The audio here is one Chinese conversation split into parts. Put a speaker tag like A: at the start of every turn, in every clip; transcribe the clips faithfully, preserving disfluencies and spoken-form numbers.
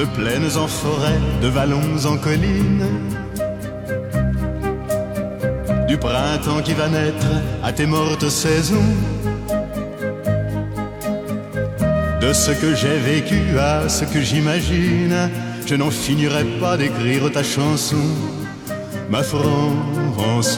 A: De plaines en forêt, de vallons en collines, du printemps qui va naître à tes mortes saisons, de ce que j'ai vécu à ce que j'imagine, je n'en finirai pas d'écrire ta chanson, ma France。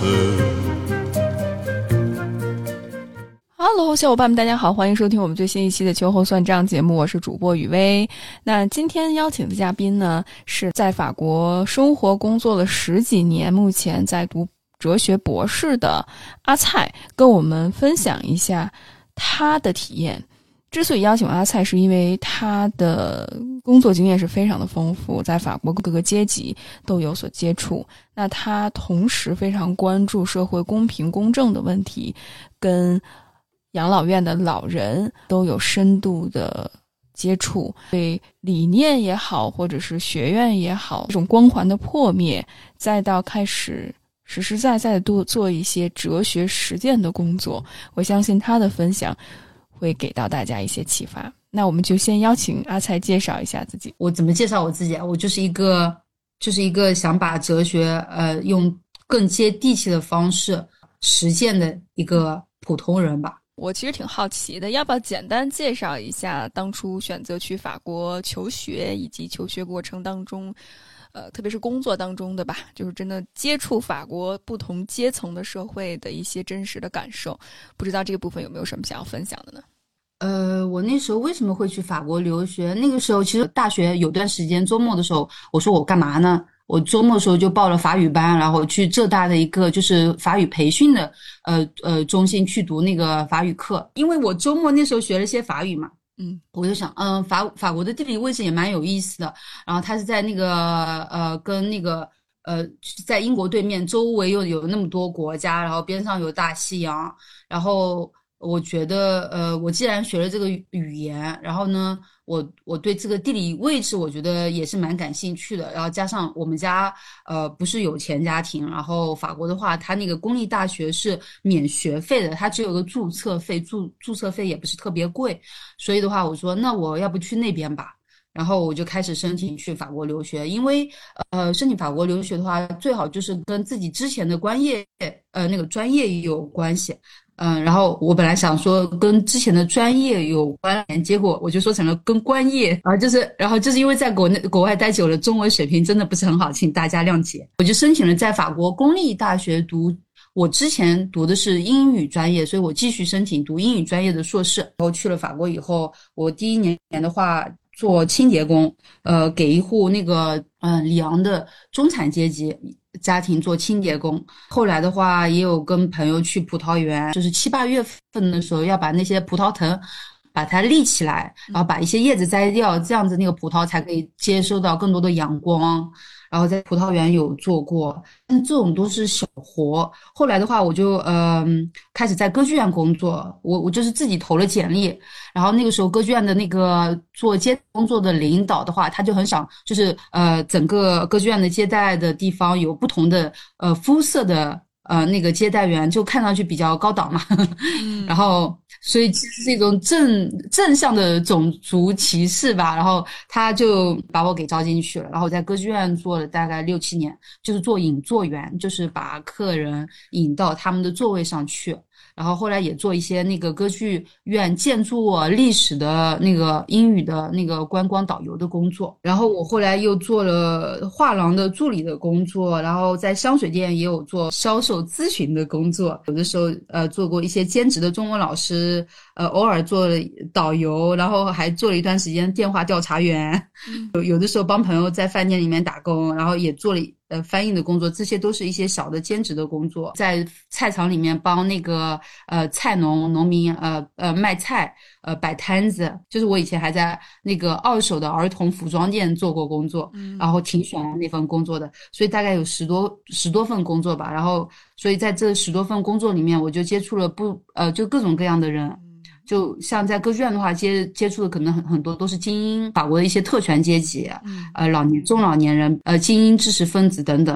B: Hello， 小伙伴们，大家好，欢迎收听我们最新一期的秋后算账节目，我是主播雨薇。那今天邀请的嘉宾呢，是在法国生活工作了十几年，目前在读哲学博士的阿蔡，跟我们分享一下他的体验。之所以邀请阿蔡，是因为他的工作经验是非常的丰富，在法国各个阶级都有所接触。那他同时非常关注社会公平公正的问题，跟养老院的老人都有深度的接触，对理念也好，或者是学院也好，这种光环的破灭，再到开始实实在在的多做一些哲学实践的工作，我相信他的分享会给到大家一些启发。那我们就先邀请阿蔡介绍一下自己。
C: 我怎么介绍我自己啊？我就是一个就是一个想把哲学呃用更接地气的方式实践的一个普通人吧。
B: 我其实挺好奇的，要不要简单介绍一下当初选择去法国求学，以及求学过程当中呃，特别是工作当中的吧，就是真的接触法国不同阶层的社会的一些真实的感受。不知道这个部分有没有什么想要分享的呢？
C: 呃，我那时候为什么会去法国留学？那个时候其实大学有段时间周末的时候，我说我干嘛呢？我周末的时候就报了法语班，然后去浙大的一个就是法语培训的呃呃中心去读那个法语课。因为我周末那时候学了些法语嘛，嗯，我就想，嗯，法法国的地理位置也蛮有意思的。然后它是在那个呃跟那个呃在英国对面，周围又有那么多国家，然后边上有大西洋，然后我觉得呃我既然学了这个语言，然后呢我我对这个地理位置我觉得也是蛮感兴趣的。然后加上我们家呃不是有钱家庭，然后法国的话它那个公立大学是免学费的，它只有个注册费，注注册费也不是特别贵，所以的话我说那我要不去那边吧。然后我就开始申请去法国留学。因为呃申请法国留学的话最好就是跟自己之前的专业呃那个专业有关系。嗯，然后我本来想说跟之前的专业有关联，结果我就说成了跟官业啊，就是然后就是因为在国内国外待久了，中文水平真的不是很好，请大家谅解。我就申请了在法国公立大学读，我之前读的是英语专业，所以我继续申请读英语专业的硕士。然后去了法国以后，我第一年的话做清洁工，呃，给一户那个嗯、呃、里昂的中产阶级家庭做清洁工。后来的话也有跟朋友去葡萄园，就是七八月份的时候要把那些葡萄藤把它立起来，然后把一些叶子摘掉，这样子那个葡萄才可以接收到更多的阳光。然后在葡萄园有做过，但这种都是小活。后来的话我就嗯、呃、开始在歌剧院工作，我我就是自己投了简历。然后那个时候歌剧院的那个做接工作的领导的话，他就很想就是呃整个歌剧院的接待的地方有不同的呃肤色的呃那个接待员，就看上去比较高档嘛。嗯、然后所以其实是一种正正向的种族歧视吧。然后他就把我给招进去了，然后在歌剧院做了大概六七年，就是做引座员，就是把客人引到他们的座位上去。然后后来也做一些那个歌剧院建筑历史的那个英语的那个观光导游的工作。然后我后来又做了画廊的助理的工作，然后在香水店也有做销售咨询的工作，有的时候呃做过一些兼职的中文老师，呃偶尔做了导游，然后还做了一段时间电话调查员。嗯、有有的时候帮朋友在饭店里面打工，然后也做了呃翻译的工作，这些都是一些小的兼职的工作。在菜场里面帮那个呃菜农农民呃呃卖菜呃摆摊子，就是我以前还在那个二手的儿童服装店做过工作。嗯、然后挺喜欢那份工作的，所以大概有十多十多份工作吧。然后所以在这十多份工作里面，我就接触了不呃就各种各样的人。就像在歌剧院的话，接接触的可能很很多都是精英，法国的一些特权阶级，嗯、呃老年中老年人，呃精英知识分子等等。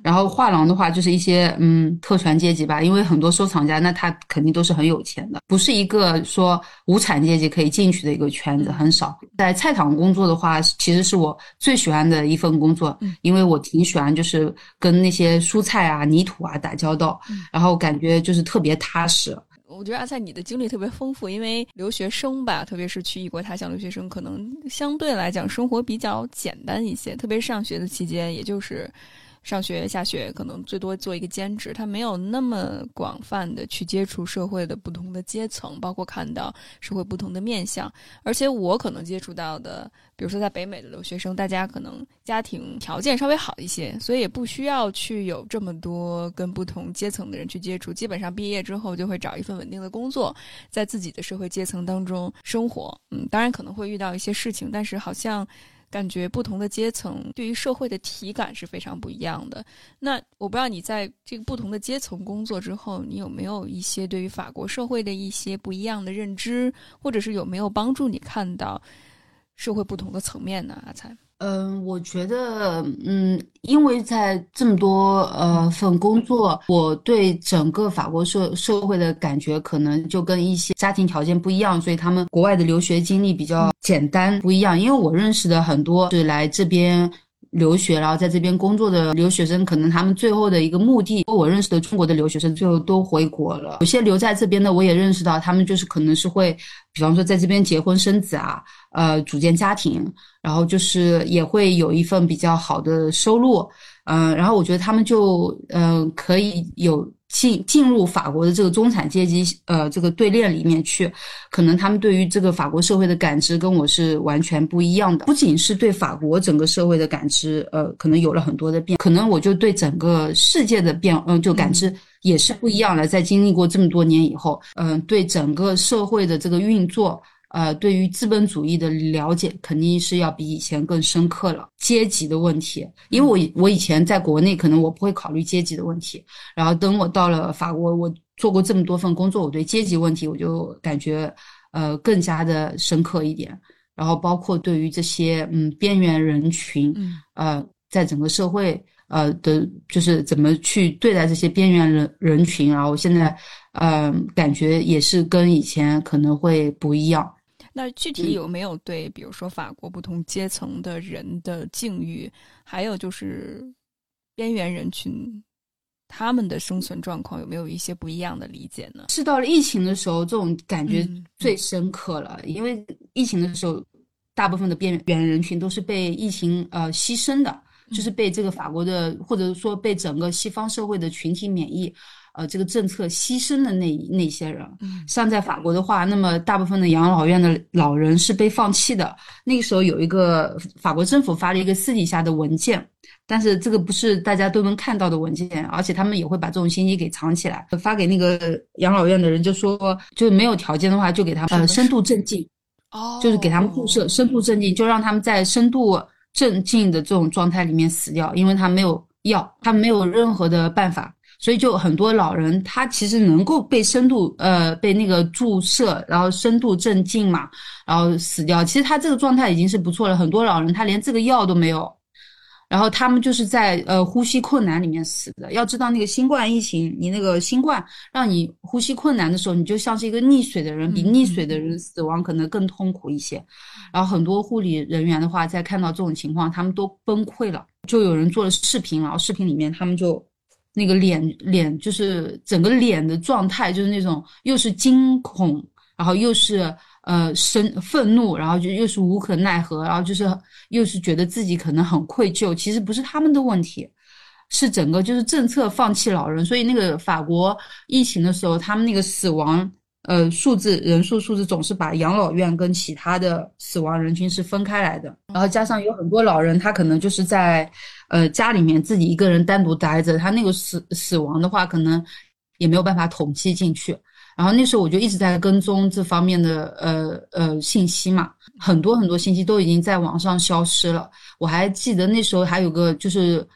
C: 然后画廊的话就是一些嗯特权阶级吧，因为很多收藏家那他肯定都是很有钱的，不是一个说无产阶级可以进去的一个圈子，很少。在菜场工作的话，其实是我最喜欢的一份工作，因为我挺喜欢就是跟那些蔬菜啊泥土啊打交道，然后感觉就是特别踏实。
B: 我觉得阿菜你的经历特别丰富，因为留学生吧，特别是去异国他乡留学生，可能相对来讲生活比较简单一些，特别是上学的期间，也就是上学下学可能最多做一个兼职，他没有那么广泛的去接触社会的不同的阶层，包括看到社会不同的面向。而且我可能接触到的，比如说在北美的留学生，大家可能家庭条件稍微好一些，所以也不需要去有这么多跟不同阶层的人去接触，基本上毕业之后就会找一份稳定的工作，在自己的社会阶层当中生活。嗯，当然可能会遇到一些事情，但是好像感觉不同的阶层对于社会的体感是非常不一样的。那我不知道你在这个不同的阶层工作之后，你有没有一些对于法国社会的一些不一样的认知，或者是有没有帮助你看到社会不同的层面呢？阿才。
C: 嗯，我觉得，嗯，因为在这么多呃份工作，我对整个法国社社会的感觉可能就跟一些家庭条件不一样，所以他们国外的留学经历比较简单不一样。因为我认识的很多是来这边留学，然后在这边工作的留学生，可能他们最后的一个目的，我认识的中国的留学生最后都回国了。有些留在这边的，我也认识到他们就是可能是会，比方说在这边结婚生子啊，呃，组建家庭，然后就是也会有一份比较好的收入，嗯、呃，然后我觉得他们就嗯、呃、可以有进进入法国的这个中产阶级呃这个队列里面去，可能他们对于这个法国社会的感知跟我是完全不一样的，不仅是对法国整个社会的感知，呃，可能有了很多的变，可能我就对整个世界的变，嗯、呃，就感知也是不一样的。在经历过这么多年以后，嗯、呃，对整个社会的这个运作。呃，对于资本主义的了解肯定是要比以前更深刻了。阶级的问题，因为我我以前在国内可能我不会考虑阶级的问题，然后等我到了法国，我做过这么多份工作，我对阶级问题我就感觉呃更加的深刻一点。然后包括对于这些嗯边缘人群，呃，在整个社会呃的，就是怎么去对待这些边缘人人群，然后现在呃感觉也是跟以前可能会不一样。
B: 那具体有没有对比如说法国不同阶层的人的境遇，还有就是边缘人群他们的生存状况有没有一些不一样的理解呢？
C: 是到了疫情的时候，这种感觉最深刻了，嗯、因为疫情的时候大部分的边缘人群都是被疫情呃牺牲的，就是被这个法国的或者说被整个西方社会的群体免疫呃，这个政策牺牲的那那些人，像在法国的话，那么大部分的养老院的老人是被放弃的。那个时候有一个法国政府发了一个私底下的文件，但是这个不是大家都能看到的文件，而且他们也会把这种信息给藏起来，发给那个养老院的人，就说就没有条件的话，就给他们呃深度镇静，哦，就是给他们注射深度镇静，就让他们在深度镇静的这种状态里面死掉，因为他没有药，他没有任何的办法。所以就很多老人他其实能够被深度呃被那个注射，然后深度镇静嘛，然后死掉，其实他这个状态已经是不错了。很多老人他连这个药都没有，然后他们就是在呃呼吸困难里面死的。要知道那个新冠疫情，你那个新冠让你呼吸困难的时候，你就像是一个溺水的人，比溺水的人死亡可能更痛苦一些。然后很多护理人员的话，在看到这种情况他们都崩溃了，就有人做了视频，然后视频里面他们就那个脸脸就是整个脸的状态就是那种又是惊恐，然后又是呃生愤怒，然后就又是无可奈何，然后就是又是觉得自己可能很愧疚。其实不是他们的问题，是整个就是政策放弃老人。所以那个法国疫情的时候，他们那个死亡呃数字人数数字总是把养老院跟其他的死亡人群是分开来的。然后加上有很多老人他可能就是在呃家里面自己一个人单独待着，他那个死死亡的话可能也没有办法统计进去。然后那时候我就一直在跟踪这方面的呃呃信息嘛，很多很多信息都已经在网上消失了。我还记得那时候还有个就是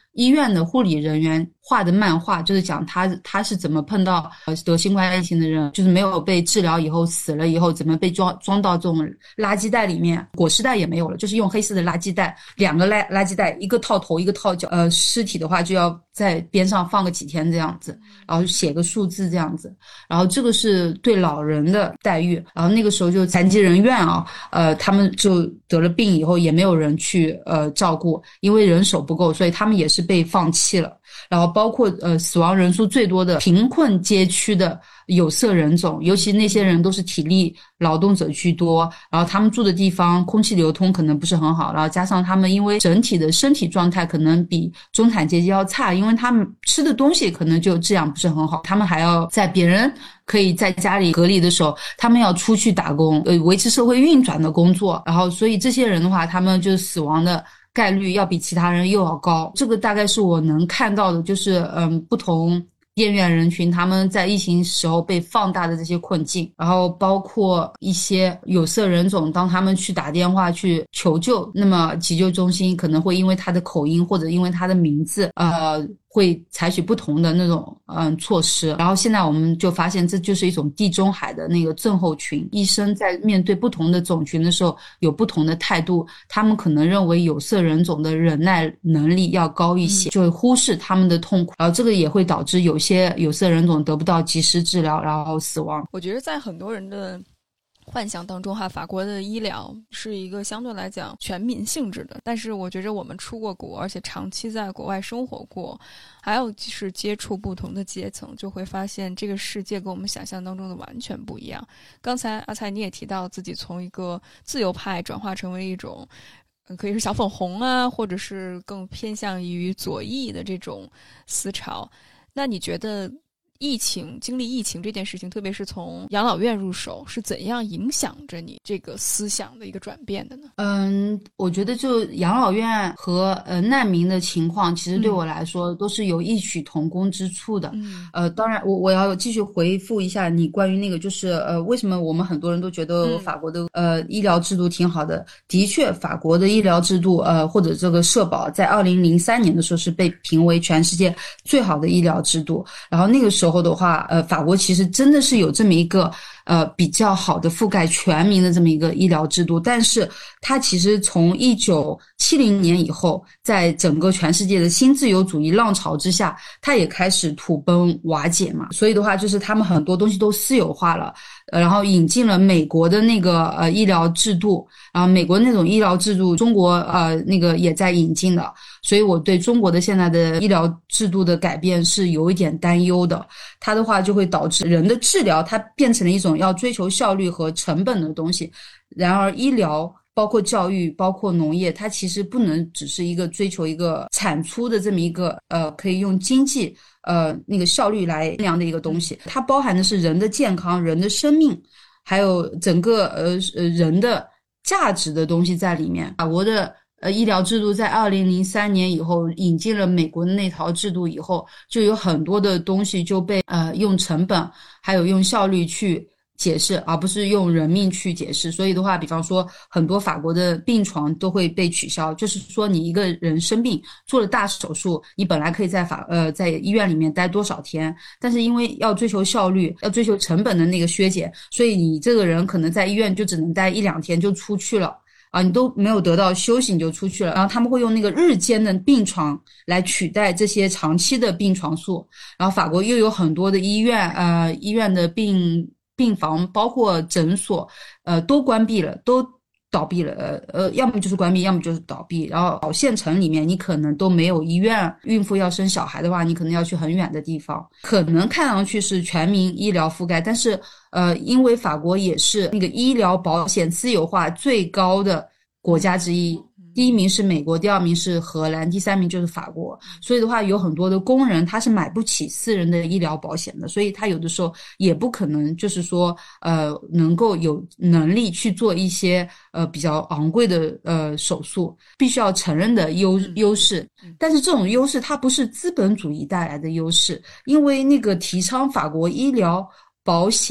C: 医院的护理人员画的漫画，就是讲他他是怎么碰到呃得新冠疫情的人，就是没有被治疗以后死了以后怎么被装装到这种垃圾袋里面，裹尸袋也没有了，就是用黑色的垃圾袋，两个垃垃圾袋，一个套头一个套脚，呃尸体的话就要在边上放个几天这样子，然后写个数字这样子，然后这个是对老人的待遇。然后那个时候就残疾人院啊，呃他们就得了病以后也没有人去呃照顾，因为人手不够，所以他们也是被放弃了。然后包括呃死亡人数最多的贫困街区的有色人种，尤其那些人都是体力劳动者居多，然后他们住的地方空气流通可能不是很好，然后加上他们因为整体的身体状态可能比中产阶级要差，因为他们吃的东西可能就质量不是很好，他们还要在别人可以在家里隔离的时候，他们要出去打工，呃维持社会运转的工作，然后所以这些人的话，他们就死亡的概率要比其他人又要高。这个大概是我能看到的，就是嗯不同边缘人群他们在疫情时候被放大的这些困境，然后包括一些有色人种，当他们去打电话去求救，那么急救中心可能会因为他的口音或者因为他的名字呃会采取不同的那种嗯措施。然后现在我们就发现这就是一种地中海的那个症候群，医生在面对不同的种群的时候有不同的态度，他们可能认为有色人种的忍耐能力要高一些，就会忽视他们的痛苦，然后这个也会导致有些有色人种得不到及时治疗，然后死亡。
B: 我觉得在很多人的幻想当中哈，法国的医疗是一个相对来讲全民性质的，但是我觉着我们出过国，而且长期在国外生活过，还有就是接触不同的阶层，就会发现这个世界跟我们想象当中的完全不一样。刚才阿才你也提到自己从一个自由派转化成为一种可以是小粉红啊，或者是更偏向于左翼的这种思潮，那你觉得疫情经历疫情这件事情，特别是从养老院入手，是怎样影响着你这个思想的一个转变的呢？
C: 嗯，我觉得就养老院和呃难民的情况，其实对我来说都是有异曲同工之处的。嗯，呃，当然我我要继续回复一下你关于那个，就是呃为什么我们很多人都觉得法国的、嗯、呃医疗制度挺好的？的确，法国的医疗制度呃或者这个社保在二零零三年的时候是被评为全世界最好的医疗制度，然后那个时候。时候的话，呃，法国其实真的是有这么一个呃比较好的覆盖全民的这么一个医疗制度，但是它其实从一九七零年以后，在整个全世界的新自由主义浪潮之下，它也开始土崩瓦解嘛。所以的话，就是他们很多东西都私有化了，呃、然后引进了美国的那个呃医疗制度，然后美国那种医疗制度，中国呃那个也在引进的。所以我对中国的现在的医疗制度的改变是有一点担忧的，它的话就会导致人的治疗它变成了一种要追求效率和成本的东西，然而医疗包括教育包括农业，它其实不能只是一个追求一个产出的这么一个呃可以用经济呃那个效率来衡量的一个东西，它包含的是人的健康、人的生命，还有整个呃呃人的价值的东西在里面。法国的呃，医疗制度在二零零三年以后引进了美国的那套制度以后，就有很多的东西就被呃用成本还有用效率去解释，而不是用人命去解释。所以的话，比方说很多法国的病床都会被取消，就是说你一个人生病做了大手术，你本来可以在法呃在医院里面待多少天，但是因为要追求效率，要追求成本的那个削减，所以你这个人可能在医院就只能待一两天就出去了。啊，你都没有得到休息你就出去了，然后他们会用那个日间的病床来取代这些长期的病床数，然后法国又有很多的医院呃医院的病病房包括诊所呃都关闭了，都倒闭了，呃呃，要么就是关闭，要么就是倒闭。然后老县城里面你可能都没有医院，孕妇要生小孩的话，你可能要去很远的地方。可能看上去是全民医疗覆盖，但是呃，因为法国也是那个医疗保险私有化最高的国家之一。第一名是美国，第二名是荷兰，第三名就是法国。所以的话，有很多的工人他是买不起私人的医疗保险的，所以他有的时候也不可能就是说呃能够有能力去做一些呃比较昂贵的呃手术，必须要承认的优优势。但是这种优势它不是资本主义带来的优势，因为那个提倡法国医疗保险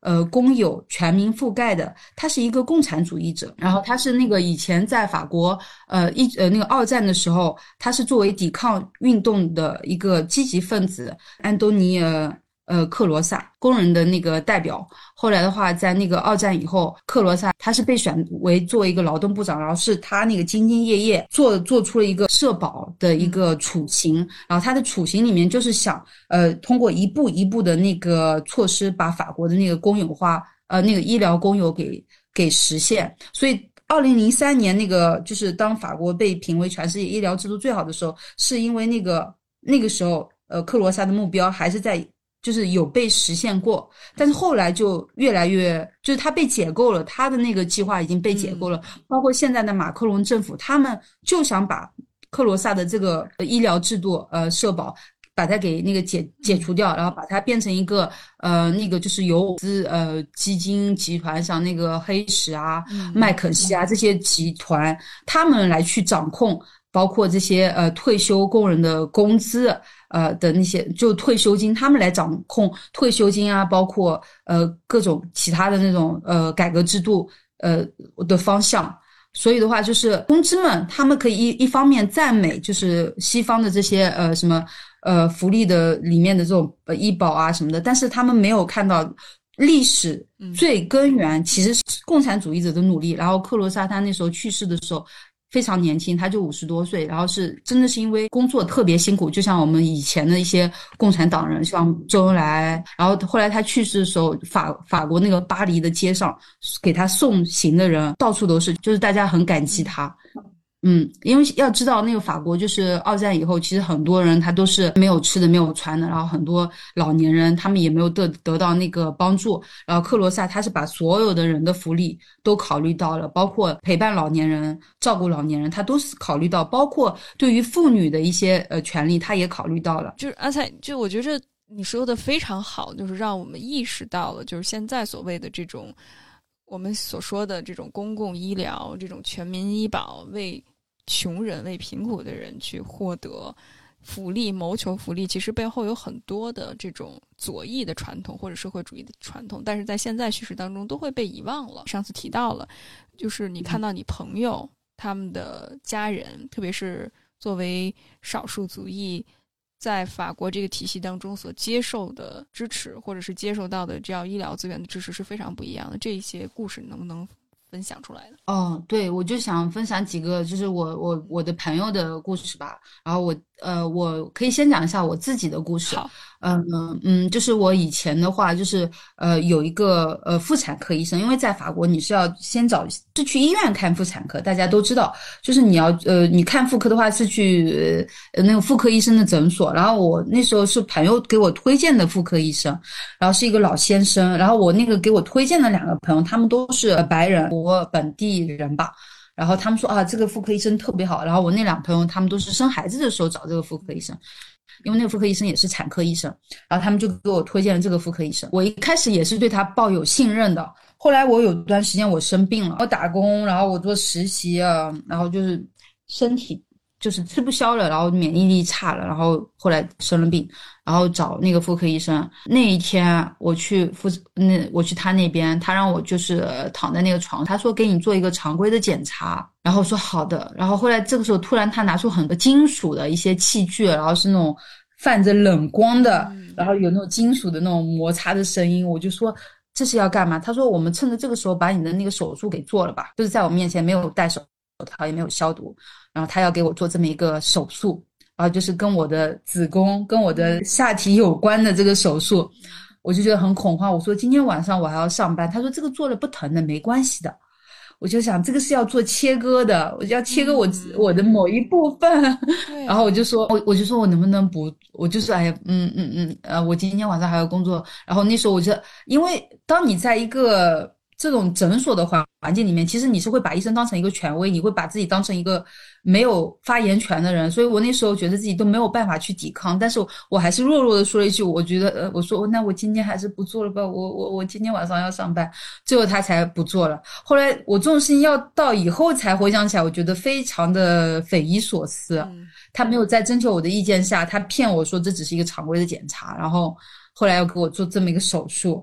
C: 呃公有全民覆盖的，他是一个共产主义者。然后他是那个以前在法国呃一呃那个二战的时候，他是作为抵抗运动的一个积极分子，安东尼呃呃克罗萨工人的那个代表。后来的话在那个二战以后，克罗萨他是被选为作为一个劳动部长，然后是他那个兢兢业业做做出了一个社保的一个雏形，然后他的雏形里面就是想呃通过一步一步的那个措施把法国的那个公有化呃那个医疗公有给给实现。所以二零零三年那个就是当法国被评为全世界医疗制度最好的时候，是因为那个那个时候呃克罗萨的目标还是在就是有被实现过，但是后来就越来越就是他被解构了，他的那个计划已经被解构了、嗯、包括现在的马克龙政府，他们就想把克罗萨的这个医疗制度呃社保把它给那个解解除掉，然后把它变成一个呃那个就是由资呃基金集团，像那个黑石啊、嗯、麦肯锡啊这些集团，他们来去掌控包括这些呃退休工人的工资呃的那些就退休金，他们来掌控退休金啊，包括呃各种其他的那种呃改革制度呃的方向。所以的话就是公知们他们可以一一方面赞美就是西方的这些呃什么呃福利的里面的这种呃医保啊什么的，但是他们没有看到历史最根源其实是共产主义者的努力。然后克罗萨他那时候去世的时候非常年轻，他就五十多岁，然后是真的是因为工作特别辛苦，就像我们以前的一些共产党人，像周恩来，然后后来他去世的时候，法法国那个巴黎的街上给他送行的人到处都是，就是大家很感激他。嗯，因为要知道那个法国就是二战以后，其实很多人他都是没有吃的没有穿的，然后很多老年人他们也没有得得到那个帮助，然后克罗萨他是把所有的人的福利都考虑到了，包括陪伴老年人照顾老年人他都是考虑到，包括对于妇女的一些呃权利他也考虑到了。
B: 就是阿菜，就我觉得你说的非常好，就是让我们意识到了就是现在所谓的这种我们所说的这种公共医疗这种全民医保为穷人为贫苦的人去获得福利谋求福利，其实背后有很多的这种左翼的传统或者社会主义的传统，但是在现在叙事当中都会被遗忘了。上次提到了就是你看到你朋友他们的家人，特别是作为少数族裔在法国这个体系当中所接受的支持或者是接受到的这样医疗资源的支持是非常不一样的，这些故事能不能分享出来的？
C: 哦，对，我就想分享几个就是我我我的朋友的故事吧。然后我呃我可以先讲一下我自己的故事。
B: 好，
C: 嗯嗯，就是我以前的话就是呃有一个呃妇产科医生，因为在法国你是要先找是去医院看妇产科，大家都知道，就是你要呃你看妇科的话是去呃那个妇科医生的诊所。然后我那时候是朋友给我推荐的妇科医生，然后是一个老先生，然后我那个给我推荐的两个朋友他们都是白人，我本地人吧。然后他们说啊，这个妇科医生特别好。然后我那两朋友他们都是生孩子的时候找这个妇科医生，因为那个妇科医生也是产科医生，然后他们就给我推荐了这个妇科医生。我一开始也是对他抱有信任的，后来我有段时间我生病了，我打工，然后我做实习啊，然后就是身体就是吃不消了，然后免疫力差了，然后后来生了病，然后找那个妇科医生。那一天我去妇那我去他那边，他让我就是躺在那个床，他说给你做一个常规的检查，然后我说好的。然后后来这个时候突然他拿出很多金属的一些器具，然后是那种泛着冷光的，然后有那种金属的那种摩擦的声音，我就说这是要干嘛？他说我们趁着这个时候把你的那个手术给做了吧，就是在我面前没有戴手套也没有消毒，然后他要给我做这么一个手术，然后就是跟我的子宫跟我的下体有关的这个手术。我就觉得很恐慌，我说今天晚上我还要上班，他说这个做了不疼的没关系的。我就想这个是要做切割的，我就要切割我、嗯、我的某一部分，然后我就说我我就说我能不能不，我就说哎呀嗯嗯嗯呃我今天晚上还要工作。然后那时候我就因为当你在一个这种诊所的环环境里面，其实你是会把医生当成一个权威，你会把自己当成一个没有发言权的人，所以我那时候觉得自己都没有办法去抵抗，但是我还是弱弱的说了一句，我觉得呃，我说那我今天还是不做了吧，我我我今天晚上要上班，最后他才不做了。后来我这种事情要到以后才回想起来，我觉得非常的匪夷所思、嗯、他没有在征求我的意见下，他骗我说这只是一个常规的检查，然后后来要给我做这么一个手术。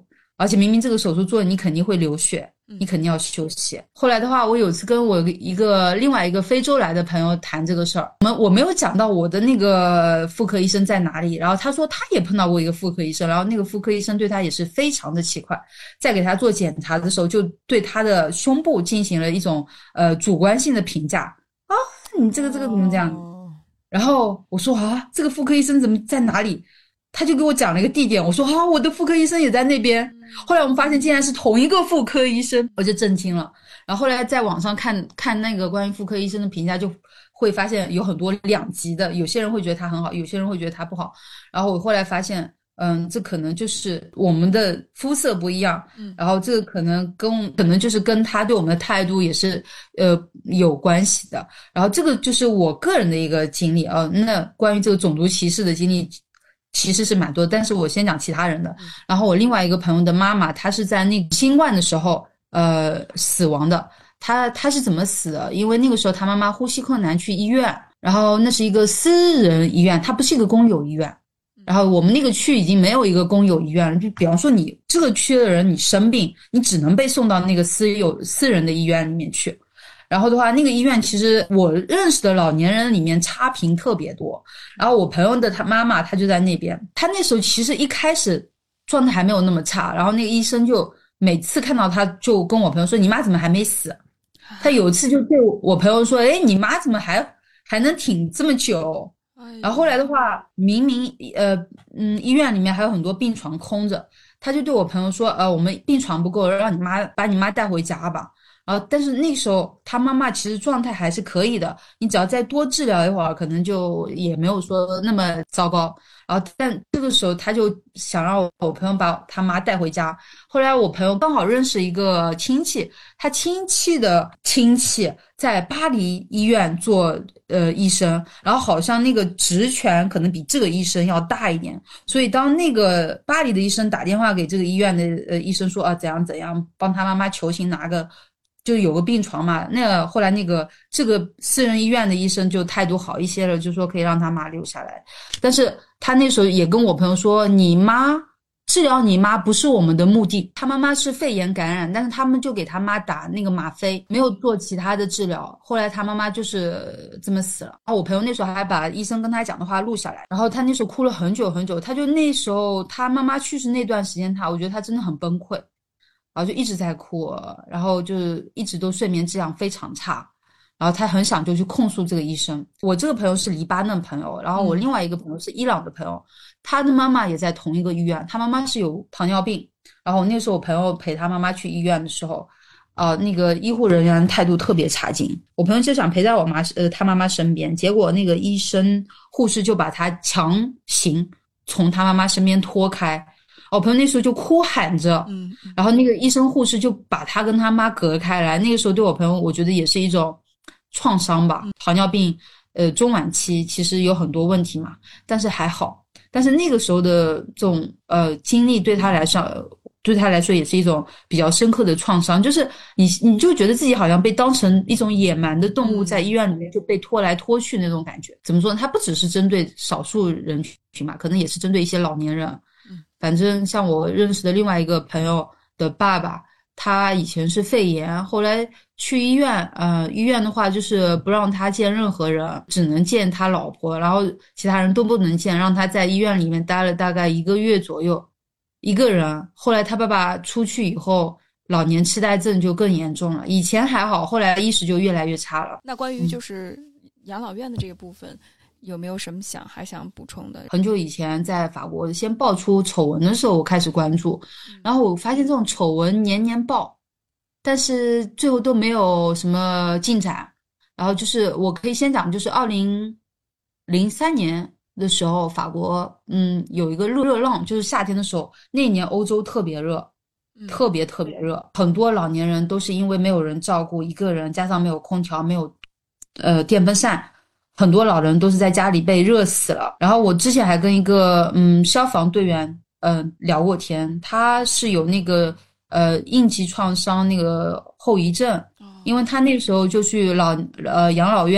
C: 而且明明这个手术做你肯定会流血，你肯定要休息。后来的话，我有次跟我一个另外一个非洲来的朋友谈这个事儿，我们我没有讲到我的那个妇科医生在哪里，然后他说他也碰到过一个妇科医生，然后那个妇科医生对他也是非常的奇怪，在给他做检查的时候就对他的胸部进行了一种呃主观性的评价啊，你这个这个怎么这样？哦、然后我说啊，这个妇科医生怎么在哪里？他就给我讲了一个地点，我说啊，我的妇科医生也在那边。后来我们发现竟然是同一个妇科医生，我就震惊了。然后后来在网上看看那个关于妇科医生的评价，就会发现有很多两极的，有些人会觉得他很好，有些人会觉得他不好。然后我后来发现，嗯，这可能就是我们的肤色不一样，然后这个可能跟可能就是跟他对我们的态度也是呃有关系的。然后这个就是我个人的一个经历啊。那关于这个种族歧视的经历其实是蛮多，但是我先讲其他人的。然后我另外一个朋友的妈妈，她是在那个新冠的时候呃死亡的。她她是怎么死的？因为那个时候她妈妈呼吸困难去医院，然后那是一个私人医院，它不是一个公有医院。然后我们那个区已经没有一个公有医院了，就比方说你这个区的人你生病，你只能被送到那个私有私人的医院里面去。然后的话，那个医院其实我认识的老年人里面差评特别多。然后我朋友的他妈妈，她就在那边。她那时候其实一开始状态还没有那么差，然后那个医生就每次看到她就跟我朋友说：“你妈怎么还没死？”他有一次就对我朋友说：“哎，你妈怎么还还能挺这么久？”然后后来的话，明明呃嗯医院里面还有很多病床空着，他就对我朋友说：“呃，我们病床不够，让你妈把你妈带回家吧。”然后但是那时候他妈妈其实状态还是可以的，你只要再多治疗一会儿，可能就也没有说那么糟糕。然后但这个时候他就想让我朋友把他妈带回家。后来我朋友刚好认识一个亲戚，他亲戚的亲戚在巴黎医院做呃医生，然后好像那个职权可能比这个医生要大一点，所以当那个巴黎的医生打电话给这个医院的呃医生说啊怎样怎样帮他妈妈求情拿个就有个病床嘛，那个后来那个这个私人医院的医生就态度好一些了，就说可以让他妈留下来。但是他那时候也跟我朋友说，你妈治疗你妈不是我们的目的，他妈妈是肺炎感染，但是他们就给他妈打那个吗啡，没有做其他的治疗。后来他妈妈就是这么死了。然后我朋友那时候还把医生跟他讲的话录下来，然后他那时候哭了很久很久，他就那时候他妈妈去世那段时间，他我觉得他真的很崩溃。然后就一直在哭，然后就是一直都睡眠质量非常差，然后他很想就去控诉这个医生。我这个朋友是黎巴嫩朋友，然后我另外一个朋友是伊朗的朋友，他的妈妈也在同一个医院，他妈妈是有糖尿病。然后那时候我朋友陪他妈妈去医院的时候，呃，那个医护人员态度特别差劲，我朋友就想陪在我妈呃他妈妈身边，结果那个医生护士就把他强行从他妈妈身边拖开。我朋友那时候就哭喊着，嗯，然后那个医生护士就把他跟他妈隔开来。那个时候对我朋友，我觉得也是一种创伤吧。糖尿病，呃，中晚期其实有很多问题嘛，但是还好。但是那个时候的这种呃经历对他来说，对他来说也是一种比较深刻的创伤。就是你你就觉得自己好像被当成一种野蛮的动物，在医院里面就被拖来拖去那种感觉。怎么说呢？它不只是针对少数人群嘛，可能也是针对一些老年人。反正像我认识的另外一个朋友的爸爸，他以前是肺炎，后来去医院，呃，医院的话就是不让他见任何人，只能见他老婆，然后其他人都不能见，让他在医院里面待了大概一个月左右，一个人。后来他爸爸出去以后，老年痴呆症就更严重了，以前还好，后来意识就越来越差了。
B: 那关于就是养老院的这个部分，嗯有没有什么想还想补充的？
C: 很久以前在法国先爆出丑闻的时候我开始关注，然后我发现这种丑闻年年爆，但是最后都没有什么进展。然后就是我可以先讲，就是二零零三年的时候，法国嗯有一个热浪，就是夏天的时候，那一年欧洲特别热，特别特别热，很多老年人都是因为没有人照顾，一个人加上没有空调，没有呃电风扇，很多老人都是在家里被热死了。然后我之前还跟一个嗯消防队员嗯、呃、聊过天，他是有那个呃应急创伤那个后遗症，因为他那时候就去老呃养老院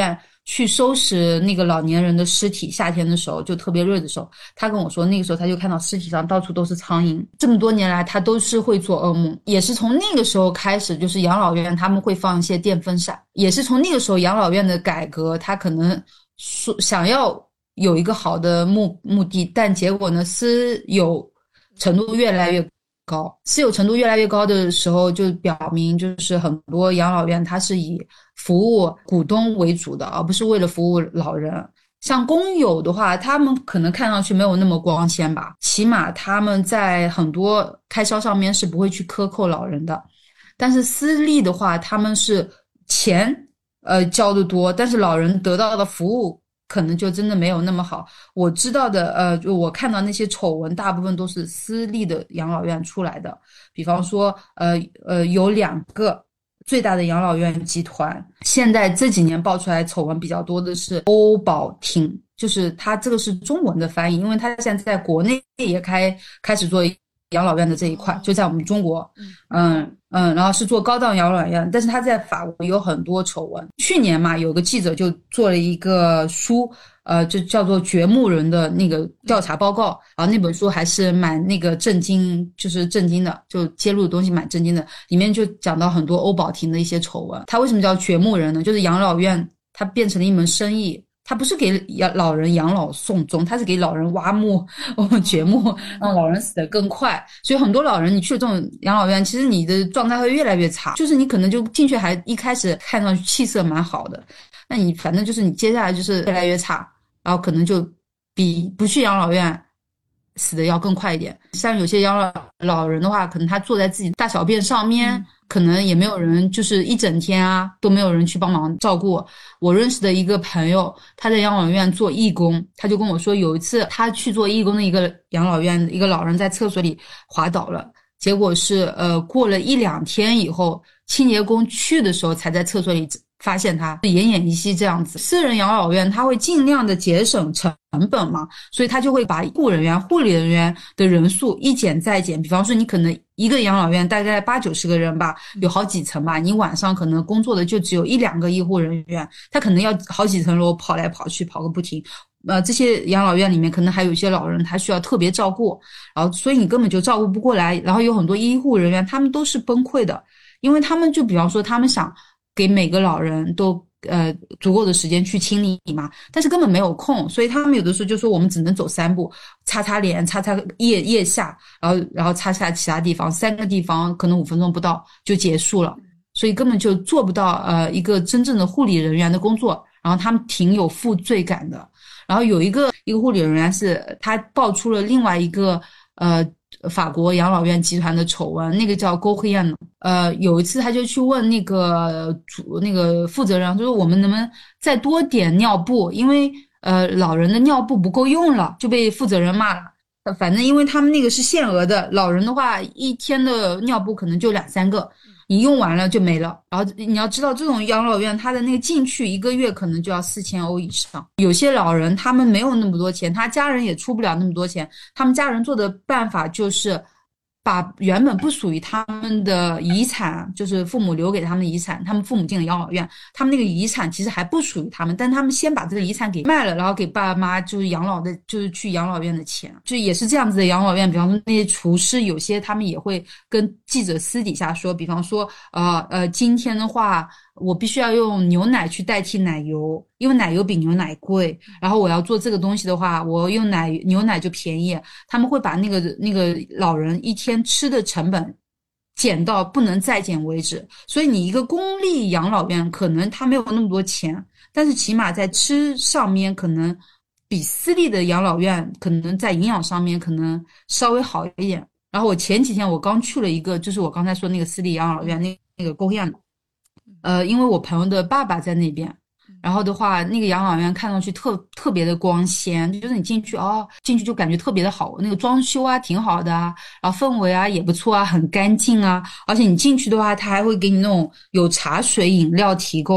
C: 去收拾那个老年人的尸体，夏天的时候就特别热的时候，他跟我说那个时候他就看到尸体上到处都是苍蝇，这么多年来他都是会做噩梦。也是从那个时候开始，就是养老院他们会放一些电风扇，也是从那个时候养老院的改革，他可能说想要有一个好的目目的，但结果呢私有程度越来越高，私有程度越来越高的时候，就表明就是很多养老院它是以服务股东为主的，而不是为了服务老人。像公有的话，他们可能看上去没有那么光鲜吧，起码他们在很多开销上面是不会去克扣老人的。但是私立的话，他们是钱呃交得多，但是老人得到的服务可能就真的没有那么好。我知道的呃就我看到那些丑闻大部分都是私立的养老院出来的，比方说呃呃有两个最大的养老院集团，现在这几年爆出来丑闻比较多的是欧宝厅，就是它这个是中文的翻译，因为它现在在国内也开开始做养老院的这一块，就在我们中国，嗯嗯，然后是做高档养老院，但是他在法国有很多丑闻。去年嘛，有个记者就做了一个书，呃，就叫做《掘墓人》的那个调查报告，然后那本书还是蛮那个震惊，就是震惊的，就揭露的东西蛮震惊的，里面就讲到很多欧宝厅的一些丑闻。他为什么叫掘墓人呢？就是养老院它变成了一门生意。他不是给老人养老送终，他是给老人挖墓、掘墓，让老人死得更快。所以很多老人，你去了这种养老院，其实你的状态会越来越差。就是你可能就进去还一开始看上去气色蛮好的，那你反正就是你接下来就是越来越差，然后可能就比不去养老院死的要更快一点。像有些养老老人的话，可能他坐在自己大小便上面。嗯，可能也没有人，就是一整天啊都没有人去帮忙照顾。我认识的一个朋友，他在养老院做义工，他就跟我说，有一次他去做义工的一个养老院，一个老人在厕所里滑倒了，结果是呃过了一两天以后，清洁工去的时候才在厕所里发现他奄奄一息这样子。私人养老院他会尽量的节省成本嘛，所以他就会把医护人员、护理人员的人数一减再减。比方说你可能一个养老院大概八九十个人吧，有好几层吧，你晚上可能工作的就只有一两个医护人员，他可能要好几层楼跑来跑去，跑个不停。呃，这些养老院里面可能还有一些老人他需要特别照顾，然后所以你根本就照顾不过来，然后有很多医护人员他们都是崩溃的，因为他们就比方说他们想给每个老人都呃足够的时间去清理嘛，但是根本没有空，所以他们有的时候就说我们只能走三步，擦擦脸，擦擦腋腋下，然后然后擦擦其他地方，三个地方可能五分钟不到就结束了，所以根本就做不到呃一个真正的护理人员的工作，然后他们挺有负罪感的。然后有一个一个护理人员是他爆出了另外一个呃法国养老院集团的丑闻，那个叫 Gohian。 呃有一次他就去问那个主那个负责人，就是我们能不能再多点尿布，因为呃老人的尿布不够用了，就被负责人骂了。反正因为他们那个是限额的，老人的话一天的尿布可能就两三个，你用完了就没了。然后你要知道这种养老院他的那个进去一个月可能就要四千欧以上，有些老人他们没有那么多钱，他家人也出不了那么多钱，他们家人做的办法就是把原本不属于他们的遗产，就是父母留给他们的遗产，他们父母进了养老院，他们那个遗产其实还不属于他们，但他们先把这个遗产给卖了，然后给爸妈就是养老的，就是去养老院的钱，就也是这样子的养老院。比方说那些厨师，有些他们也会跟记者私底下说，比方说呃呃，今天的话我必须要用牛奶去代替奶油，因为奶油比牛奶贵，然后我要做这个东西的话，我用奶牛奶就便宜。他们会把那个那个老人一天吃的成本减到不能再减为止。所以你一个公立养老院可能他没有那么多钱，但是起码在吃上面可能比私立的养老院可能在营养上面可能稍微好一点。然后我前几天我刚去了一个，就是我刚才说那个私立养老院，那那个公院，呃，因为我朋友的爸爸在那边，然后的话，那个养老院看上去特特别的光鲜，就是你进去哦，进去就感觉特别的好，那个装修啊挺好的啊，然后氛围啊也不错啊，很干净啊，而且你进去的话，他还会给你那种有茶水饮料提供，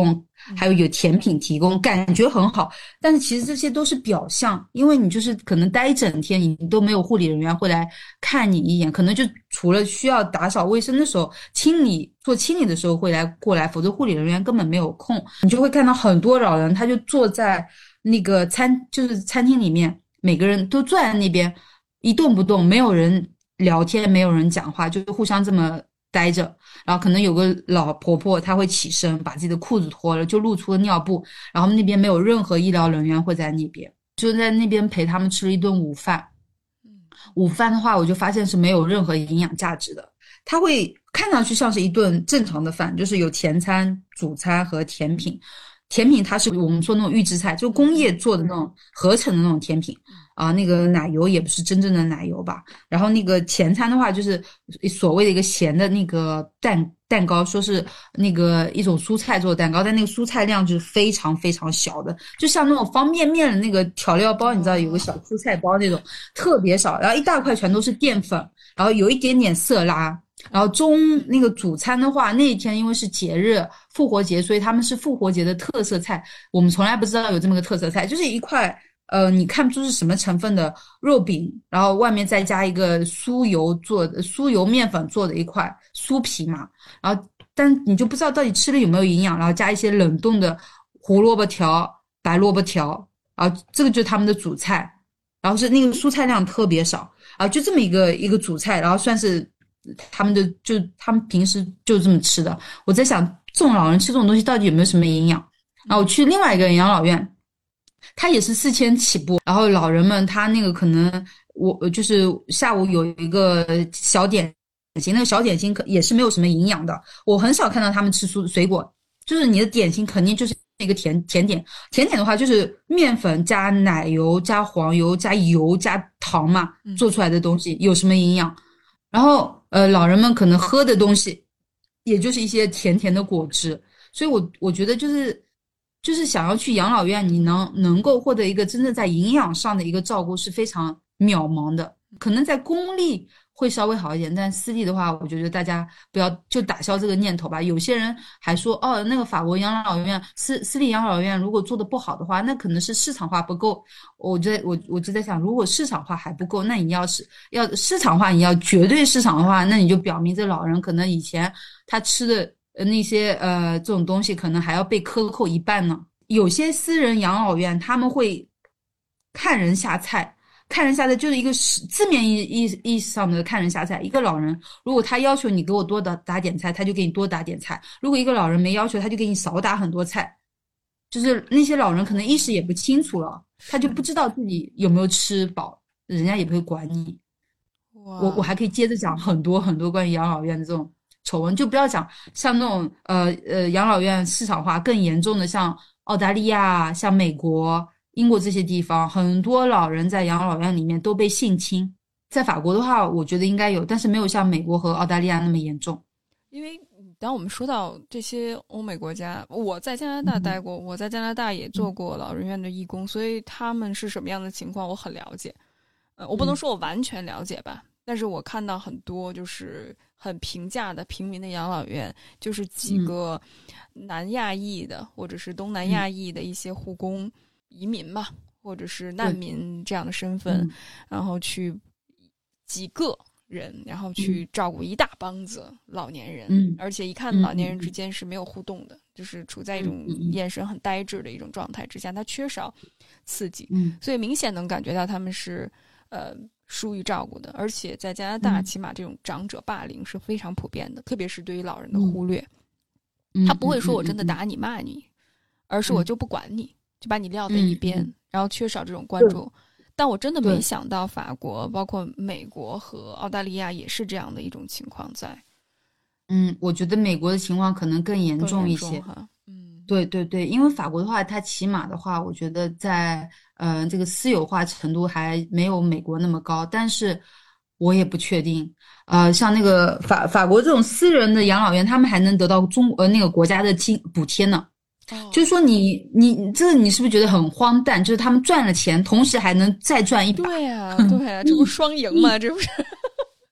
C: 还有有甜品提供，感觉很好。但是其实这些都是表象，因为你就是可能待一整天，你都没有护理人员会来看你一眼，可能就除了需要打扫卫生的时候，清理做清理的时候会来过来，否则护理人员根本没有空。你就会看到很多老人，他就坐在那个餐就是餐厅里面，每个人都坐在那边一动不动，没有人聊天，没有人讲话，就互相这么待着。然后可能有个老婆婆她会起身把自己的裤子脱了，就露出了尿布，然后那边没有任何医疗人员会在那边，就在那边陪他们吃了一顿午饭。午饭的话我就发现是没有任何营养价值的，它会看上去像是一顿正常的饭，就是有前餐主餐和甜品。甜品它是我们说那种预制菜，就工业做的那种合成的那种甜品啊，那个奶油也不是真正的奶油吧。然后那个前餐的话就是所谓的一个咸的那个蛋蛋糕，说是那个一种蔬菜做的蛋糕，但那个蔬菜量就是非常非常小的，就像那种方便面的那个调料包，你知道有个小蔬菜包那种，特别少，然后一大块全都是淀粉，然后有一点点色拉。然后中那个主餐的话，那一天因为是节日复活节，所以他们是复活节的特色菜，我们从来不知道有这么个特色菜，就是一块呃你看不出是什么成分的肉饼，然后外面再加一个酥油做的酥油面粉做的一块酥皮嘛，然后但你就不知道到底吃了有没有营养，然后加一些冷冻的胡萝卜条白萝卜条，然后这个就是他们的主菜，然后是那个蔬菜量特别少啊，就这么一个一个主菜，然后算是他们的就他们平时就这么吃的。我在想这种老人吃这种东西到底有没有什么营养。然后我去另外一个养老院，他也是四千起步，然后老人们他那个可能我就是下午有一个小点心，那个小点心可也是没有什么营养的，我很少看到他们吃蔬水果，就是你的点心肯定就是一个甜甜点，甜点的话就是面粉加奶油加黄油加油加糖嘛做出来的东西，有什么营养？然后呃，老人们可能喝的东西也就是一些甜甜的果汁，所以我我觉得就是就是想要去养老院，你能能够获得一个真正在营养上的一个照顾是非常渺茫的。可能在公立会稍微好一点，但私立的话，我觉得大家不要就打消这个念头吧。有些人还说，哦，那个法国养老院私私立养老院如果做的不好的话，那可能是市场化不够。我就我我就在想，如果市场化还不够，那你要是要市场化，你要绝对市场化，那你就表明这老人可能以前他吃的那些呃这种东西可能还要被克扣一半呢。有些私人养老院他们会看人下菜。看人下菜就是一个字面意意意义上的看人下菜。一个老人如果他要求你给我多打打点菜，他就给你多打点菜；如果一个老人没要求，他就给你少打很多菜。就是那些老人可能意识也不清楚了，他就不知道自己有没有吃饱，人家也不会管你。我我还可以接着讲很多很多关于养老院的这种丑闻，就不要讲像那种呃呃养老院市场化更严重的，像澳大利亚、像美国。英国这些地方很多老人在养老院里面都被性侵，在法国的话我觉得应该有，但是没有像美国和澳大利亚那么严重。
B: 因为当我们说到这些欧美国家，我在加拿大待过、嗯、我在加拿大也做过老人院的义工、嗯、所以他们是什么样的情况我很了解。呃，我不能说我完全了解吧、嗯、但是我看到很多就是很平价的平民的养老院，就是几个南亚裔的、嗯、或者是东南亚裔的一些护工、嗯移民嘛，或者是难民这样的身份、嗯、然后去几个人然后去照顾一大帮子老年人、嗯、而且一看老年人之间是没有互动的、嗯、就是处在一种眼神很呆滞的一种状态之下，他缺少刺激、嗯、所以明显能感觉到他们是呃疏于照顾的。而且在加拿大、嗯、起码这种长者霸凌是非常普遍的，特别是对于老人的忽略、嗯、他不会说我真的打你骂你、嗯、而是我就不管你，就把你撂在一边、嗯、然后缺少这种关注。但我真的没想到法国包括美国和澳大利亚也是这样的一种情况在。
C: 嗯，我觉得美国的情况可能更严重一些。嗯，对对对，因为法国的话它起码的话我觉得在呃这个私有化程度还没有美国那么高，但是我也不确定。呃像那个法法国这种私人的养老院他们还能得到中呃那个国家的金补贴呢。就是说你你这你是不是觉得很荒诞？就是他们赚了钱，同时还能再赚一把。
B: 对啊，对啊，这不是双赢吗？这不是？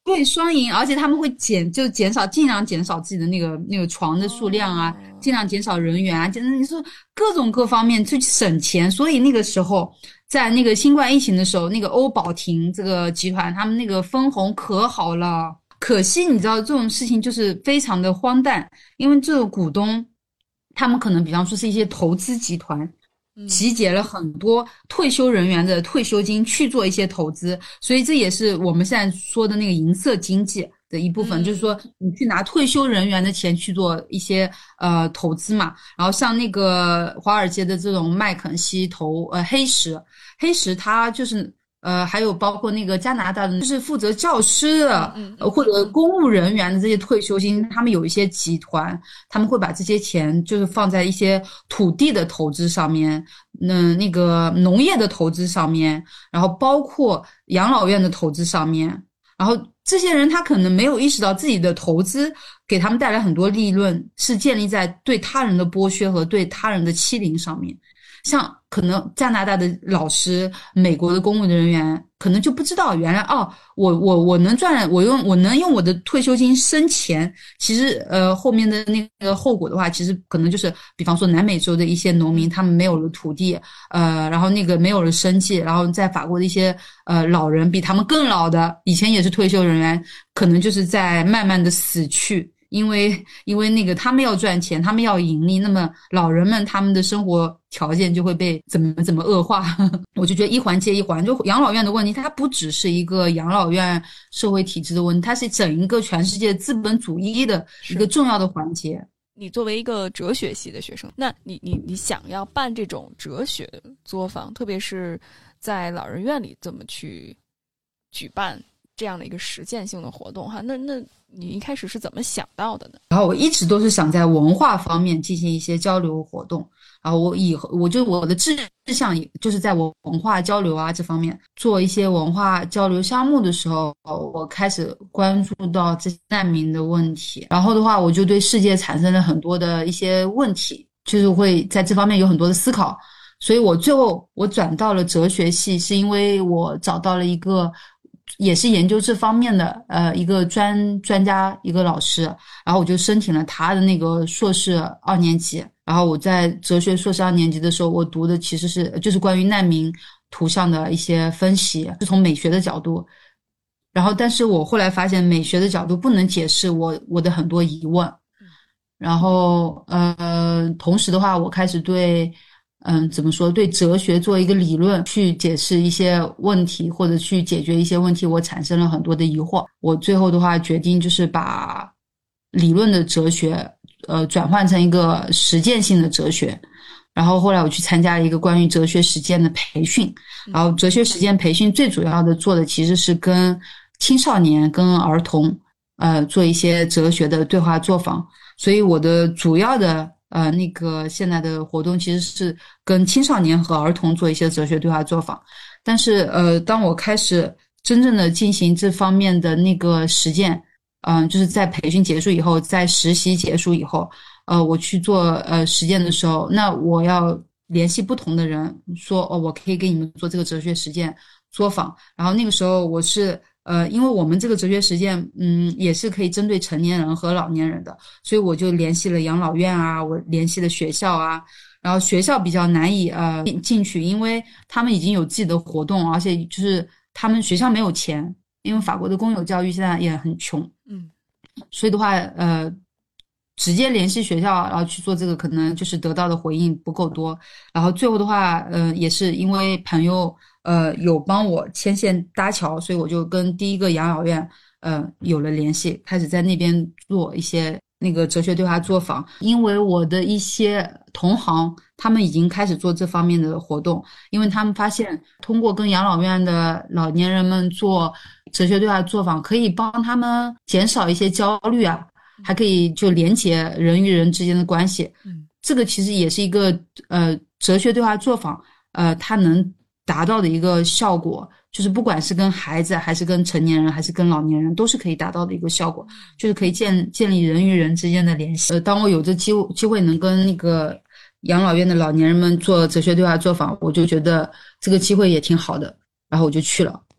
C: 对，双赢，而且他们会减，就减少，尽量减少自己的那个那个床的数量啊，
B: 哦、
C: 尽量减少人员啊，你说各种各方面去省钱。所以那个时候，在那个新冠疫情的时候，那个欧宝婷这个集团，他们那个分红可好了。可惜你知道这种事情就是非常的荒诞，因为这个股东，他们可能比方说是一些投资集团。集结了很多退休人员的退休金去做一些投资，所以这也是我们现在说的那个银色经济的一部分，嗯、就是说你去拿退休人员的钱去做一些呃投资嘛。然后像那个华尔街的这种麦肯锡投呃黑石，黑石它就是呃还有包括那个加拿大的就是负责教师的、嗯呃、或者公务人员的这些退休金，他们有一些集团，他们会把这些钱就是放在一些土地的投资上面，那那个农业的投资上面，然后包括养老院的投资上面。然后这些人他可能没有意识到自己的投资给他们带来很多利润，是建立在对他人的剥削和对他人的欺凌上面。像可能加拿大的老师，美国的公务人员可能就不知道原来哦，我我我能赚，我用我能用我的退休金生钱。其实呃后面的那个后果的话，其实可能就是比方说南美洲的一些农民，他们没有了土地，呃然后那个没有了生计，然后在法国的一些呃老人比他们更老的，以前也是退休人员，可能就是在慢慢的死去。因为因为那个他们要赚钱，他们要盈利，那么老人们他们的生活条件就会被怎么怎么恶化。我就觉得一环接一环，就养老院的问题，它不只是一个养老院社会体制的问题，它是整一个全世界资本主义的一个重要的环节。
B: 你作为一个哲学系的学生，那你你你想要办这种哲学作坊，特别是在老人院里怎么去举办这样的一个实践性的活动哈？那那你一开始是怎么想到的呢？
C: 然后我一直都是想在文化方面进行一些交流活动，然后我以后我就我的志向就是在文化交流啊这方面做一些文化交流项目的时候，我开始关注到这些难民的问题，然后的话我就对世界产生了很多的一些问题，就是会在这方面有很多的思考。所以我最后我转到了哲学系，是因为我找到了一个也是研究这方面的呃一个专专家一个老师，然后我就申请了他的那个硕士二年级。然后我在哲学硕士二年级的时候，我读的其实是就是关于难民图像的一些分析，是从美学的角度。然后但是我后来发现美学的角度不能解释我我的很多疑问。然后呃同时的话，我开始对嗯，怎么说？对哲学做一个理论去解释一些问题，或者去解决一些问题，我产生了很多的疑惑。我最后的话决定就是把理论的哲学，呃，转换成一个实践性的哲学。然后后来我去参加了一个关于哲学实践的培训。然后哲学实践培训最主要的做的其实是跟青少年、跟儿童，呃，做一些哲学的对话作坊。所以我的主要的。呃，那个现在的活动其实是跟青少年和儿童做一些哲学对话作坊，但是呃，当我开始真正的进行这方面的那个实践，嗯、呃，就是在培训结束以后，在实习结束以后，呃，我去做呃实践的时候，那我要联系不同的人，说哦，我可以给你们做这个哲学实践作坊。然后那个时候我是。呃，因为我们这个哲学实践，嗯，也是可以针对成年人和老年人的，所以我就联系了养老院啊，我联系了学校啊，然后学校比较难以呃进去，因为他们已经有自己的活动，而且就是他们学校没有钱，因为法国的公有教育现在也很穷，
B: 嗯，
C: 所以的话，呃，直接联系学校，然后去做这个，可能就是得到的回应不够多，然后最后的话，呃，也是因为朋友。呃，有帮我牵线搭桥，所以我就跟第一个养老院，呃，有了联系，开始在那边做一些那个哲学对话作坊。因为我的一些同行，他们已经开始做这方面的活动，因为他们发现通过跟养老院的老年人们做哲学对话作坊，可以帮他们减少一些焦虑啊，还可以就连结人与人之间的关系。嗯，这个其实也是一个呃哲学对话作坊，呃，它能达到的一个效果，就是不管是跟孩子还是跟成年人还是跟老年人，都是可以达到的一个效果，就是可以建建立人与人之间的联系。呃，当我有这机会机会能跟那个养老院的老年人们做哲学对话作坊，我就觉得这个机会也挺好的，然后我就去了。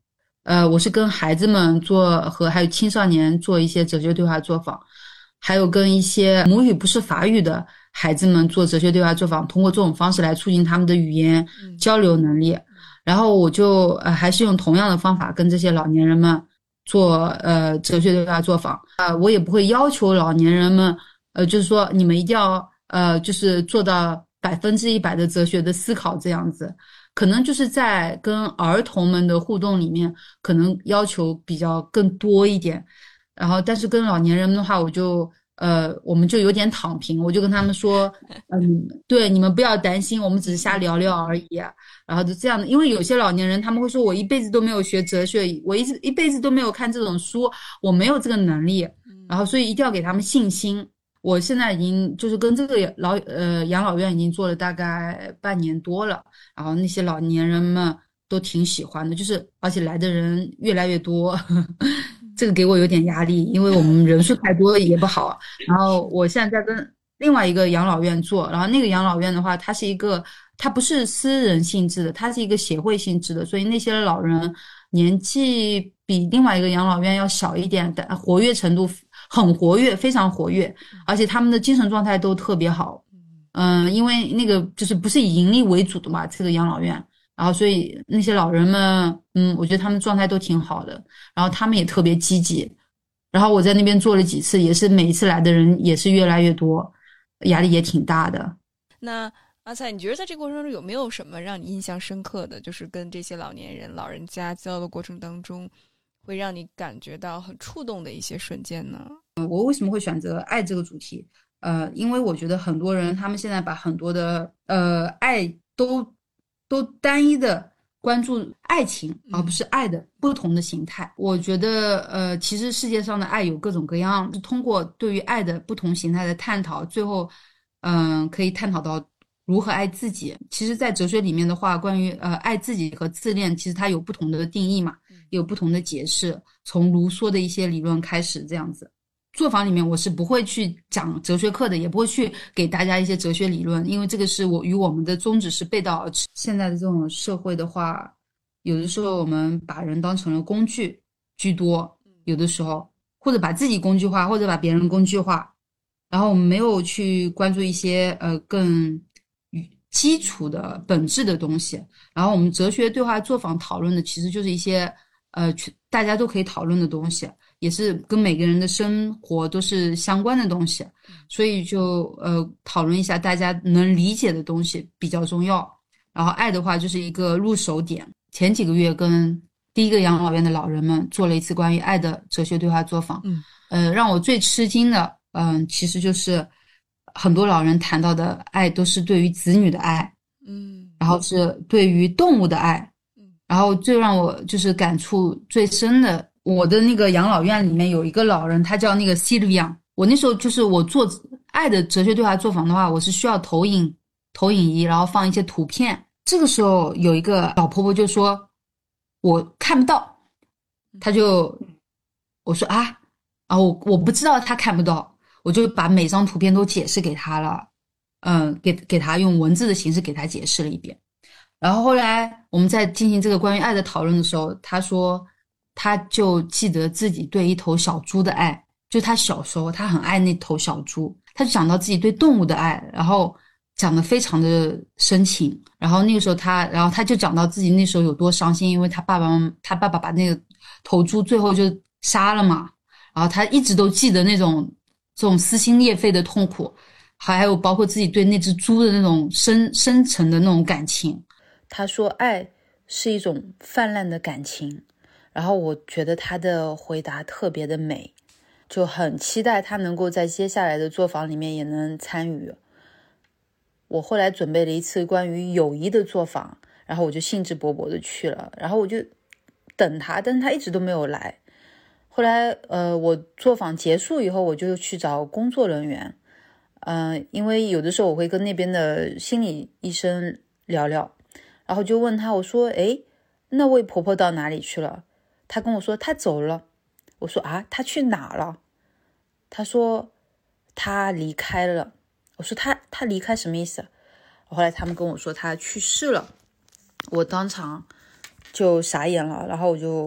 C: 呃，我是跟孩子们做和还有青少年做一些哲学对话作坊，还有跟一些母语不是法语的孩子们做哲学对话作坊，通过这种方式来促进他们的语言交流能力。然后我就呃还是用同样的方法跟这些老年人们做呃哲学对话作坊啊、呃，我也不会要求老年人们呃就是说你们一定要呃就是做到百分之一百的哲学的思考这样子，可能就是在跟儿童们的互动里面可能要求比较更多一点，然后但是跟老年人的话我就呃我们就有点躺平，我就跟他们说嗯，对，你们不要担心，我们只是瞎聊聊而已。然后就这样的，因为有些老年人他们会说我一辈子都没有学哲学，我一一辈子都没有看这种书，我没有这个能力，然后所以一定要给他们信心。我现在已经就是跟这个老呃养老院已经做了大概半年多了，然后那些老年人们都挺喜欢的，就是而且来的人越来越多，呵呵这个给我有点压力，因为我们人数太多也不好。然后我现在在跟另外一个养老院做，然后那个养老院的话，它是一个。它不是私人性质的，它是一个协会性质的，所以那些老人年纪比另外一个养老院要小一点，但活跃程度很活跃，非常活跃，而且他们的精神状态都特别好。嗯，因为那个就是不是以盈利为主的嘛，这个养老院，然后所以那些老人们，嗯，我觉得他们状态都挺好的，然后他们也特别积极。然后我在那边做了几次，也是每一次来的人也是越来越多，压力也挺大的。
B: 那阿菜，你觉得在这个过程中有没有什么让你印象深刻的，就是跟这些老年人老人家交流的过程当中会让你感觉到很触动的一些瞬间呢？
C: 我为什么会选择爱这个主题？呃，因为我觉得很多人他们现在把很多的呃爱都都单一的关注爱情，而不是爱的不同的形态。我觉得呃，其实世界上的爱有各种各样，通过对于爱的不同形态的探讨，最后嗯、呃，可以探讨到如何爱自己。其实在哲学里面的话，关于呃爱自己和自恋，其实它有不同的定义嘛，有不同的解释，从卢梭的一些理论开始这样子。作坊里面我是不会去讲哲学课的，也不会去给大家一些哲学理论，因为这个是我与我们的宗旨是背道而驰。现在的这种社会的话，有的时候我们把人当成了工具居多，有的时候或者把自己工具化，或者把别人工具化，然后我们没有去关注一些呃更基础的本质的东西。然后我们哲学对话作坊讨论的其实就是一些呃大家都可以讨论的东西，也是跟每个人的生活都是相关的东西，所以就呃讨论一下大家能理解的东西比较重要。然后爱的话就是一个入手点。前几个月跟第一个养老院的老人们做了一次关于爱的哲学对话作坊，
B: 嗯，
C: 呃，让我最吃惊的，嗯、呃，其实就是很多老人谈到的爱都是对于子女的爱，
B: 嗯，
C: 然后是对于动物的爱，
B: 嗯，
C: 然后最让我就是感触最深的，我的那个养老院里面有一个老人，他叫那个 Sylvia。我那时候就是我做爱的哲学对话作坊的话，我是需要投影投影仪，然后放一些图片。这个时候有一个老婆婆就说我看不到，她就我说啊啊我我不知道她看不到，我就把每张图片都解释给她了，嗯，给给她用文字的形式给她解释了一遍。然后后来我们在进行这个关于爱的讨论的时候，她说她就记得自己对一头小猪的爱，就她小时候她很爱那头小猪，她就讲到自己对动物的爱，然后讲得非常的深情。然后那个时候他，然后他就讲到自己那时候有多伤心，因为他爸爸他爸爸把那个头猪最后就杀了嘛，然后他一直都记得那种这种撕心裂肺的痛苦，还有包括自己对那只猪的那种深深沉的那种感情。
D: 他说爱是一种泛滥的感情，然后我觉得他的回答特别的美，就很期待他能够在接下来的作坊里面也能参与。我后来准备了一次关于友谊的作坊，然后我就兴致勃勃的去了，然后我就等他，但是他一直都没有来。后来呃，我作坊结束以后，我就去找工作人员，嗯、呃，因为有的时候我会跟那边的心理医生聊聊，然后就问他，我说诶，那位婆婆到哪里去了？他跟我说她走了。我说啊，她去哪了？他说她离开了。我说他他离开什么意思？后来他们跟我说他去世了，我当场就傻眼了，然后我就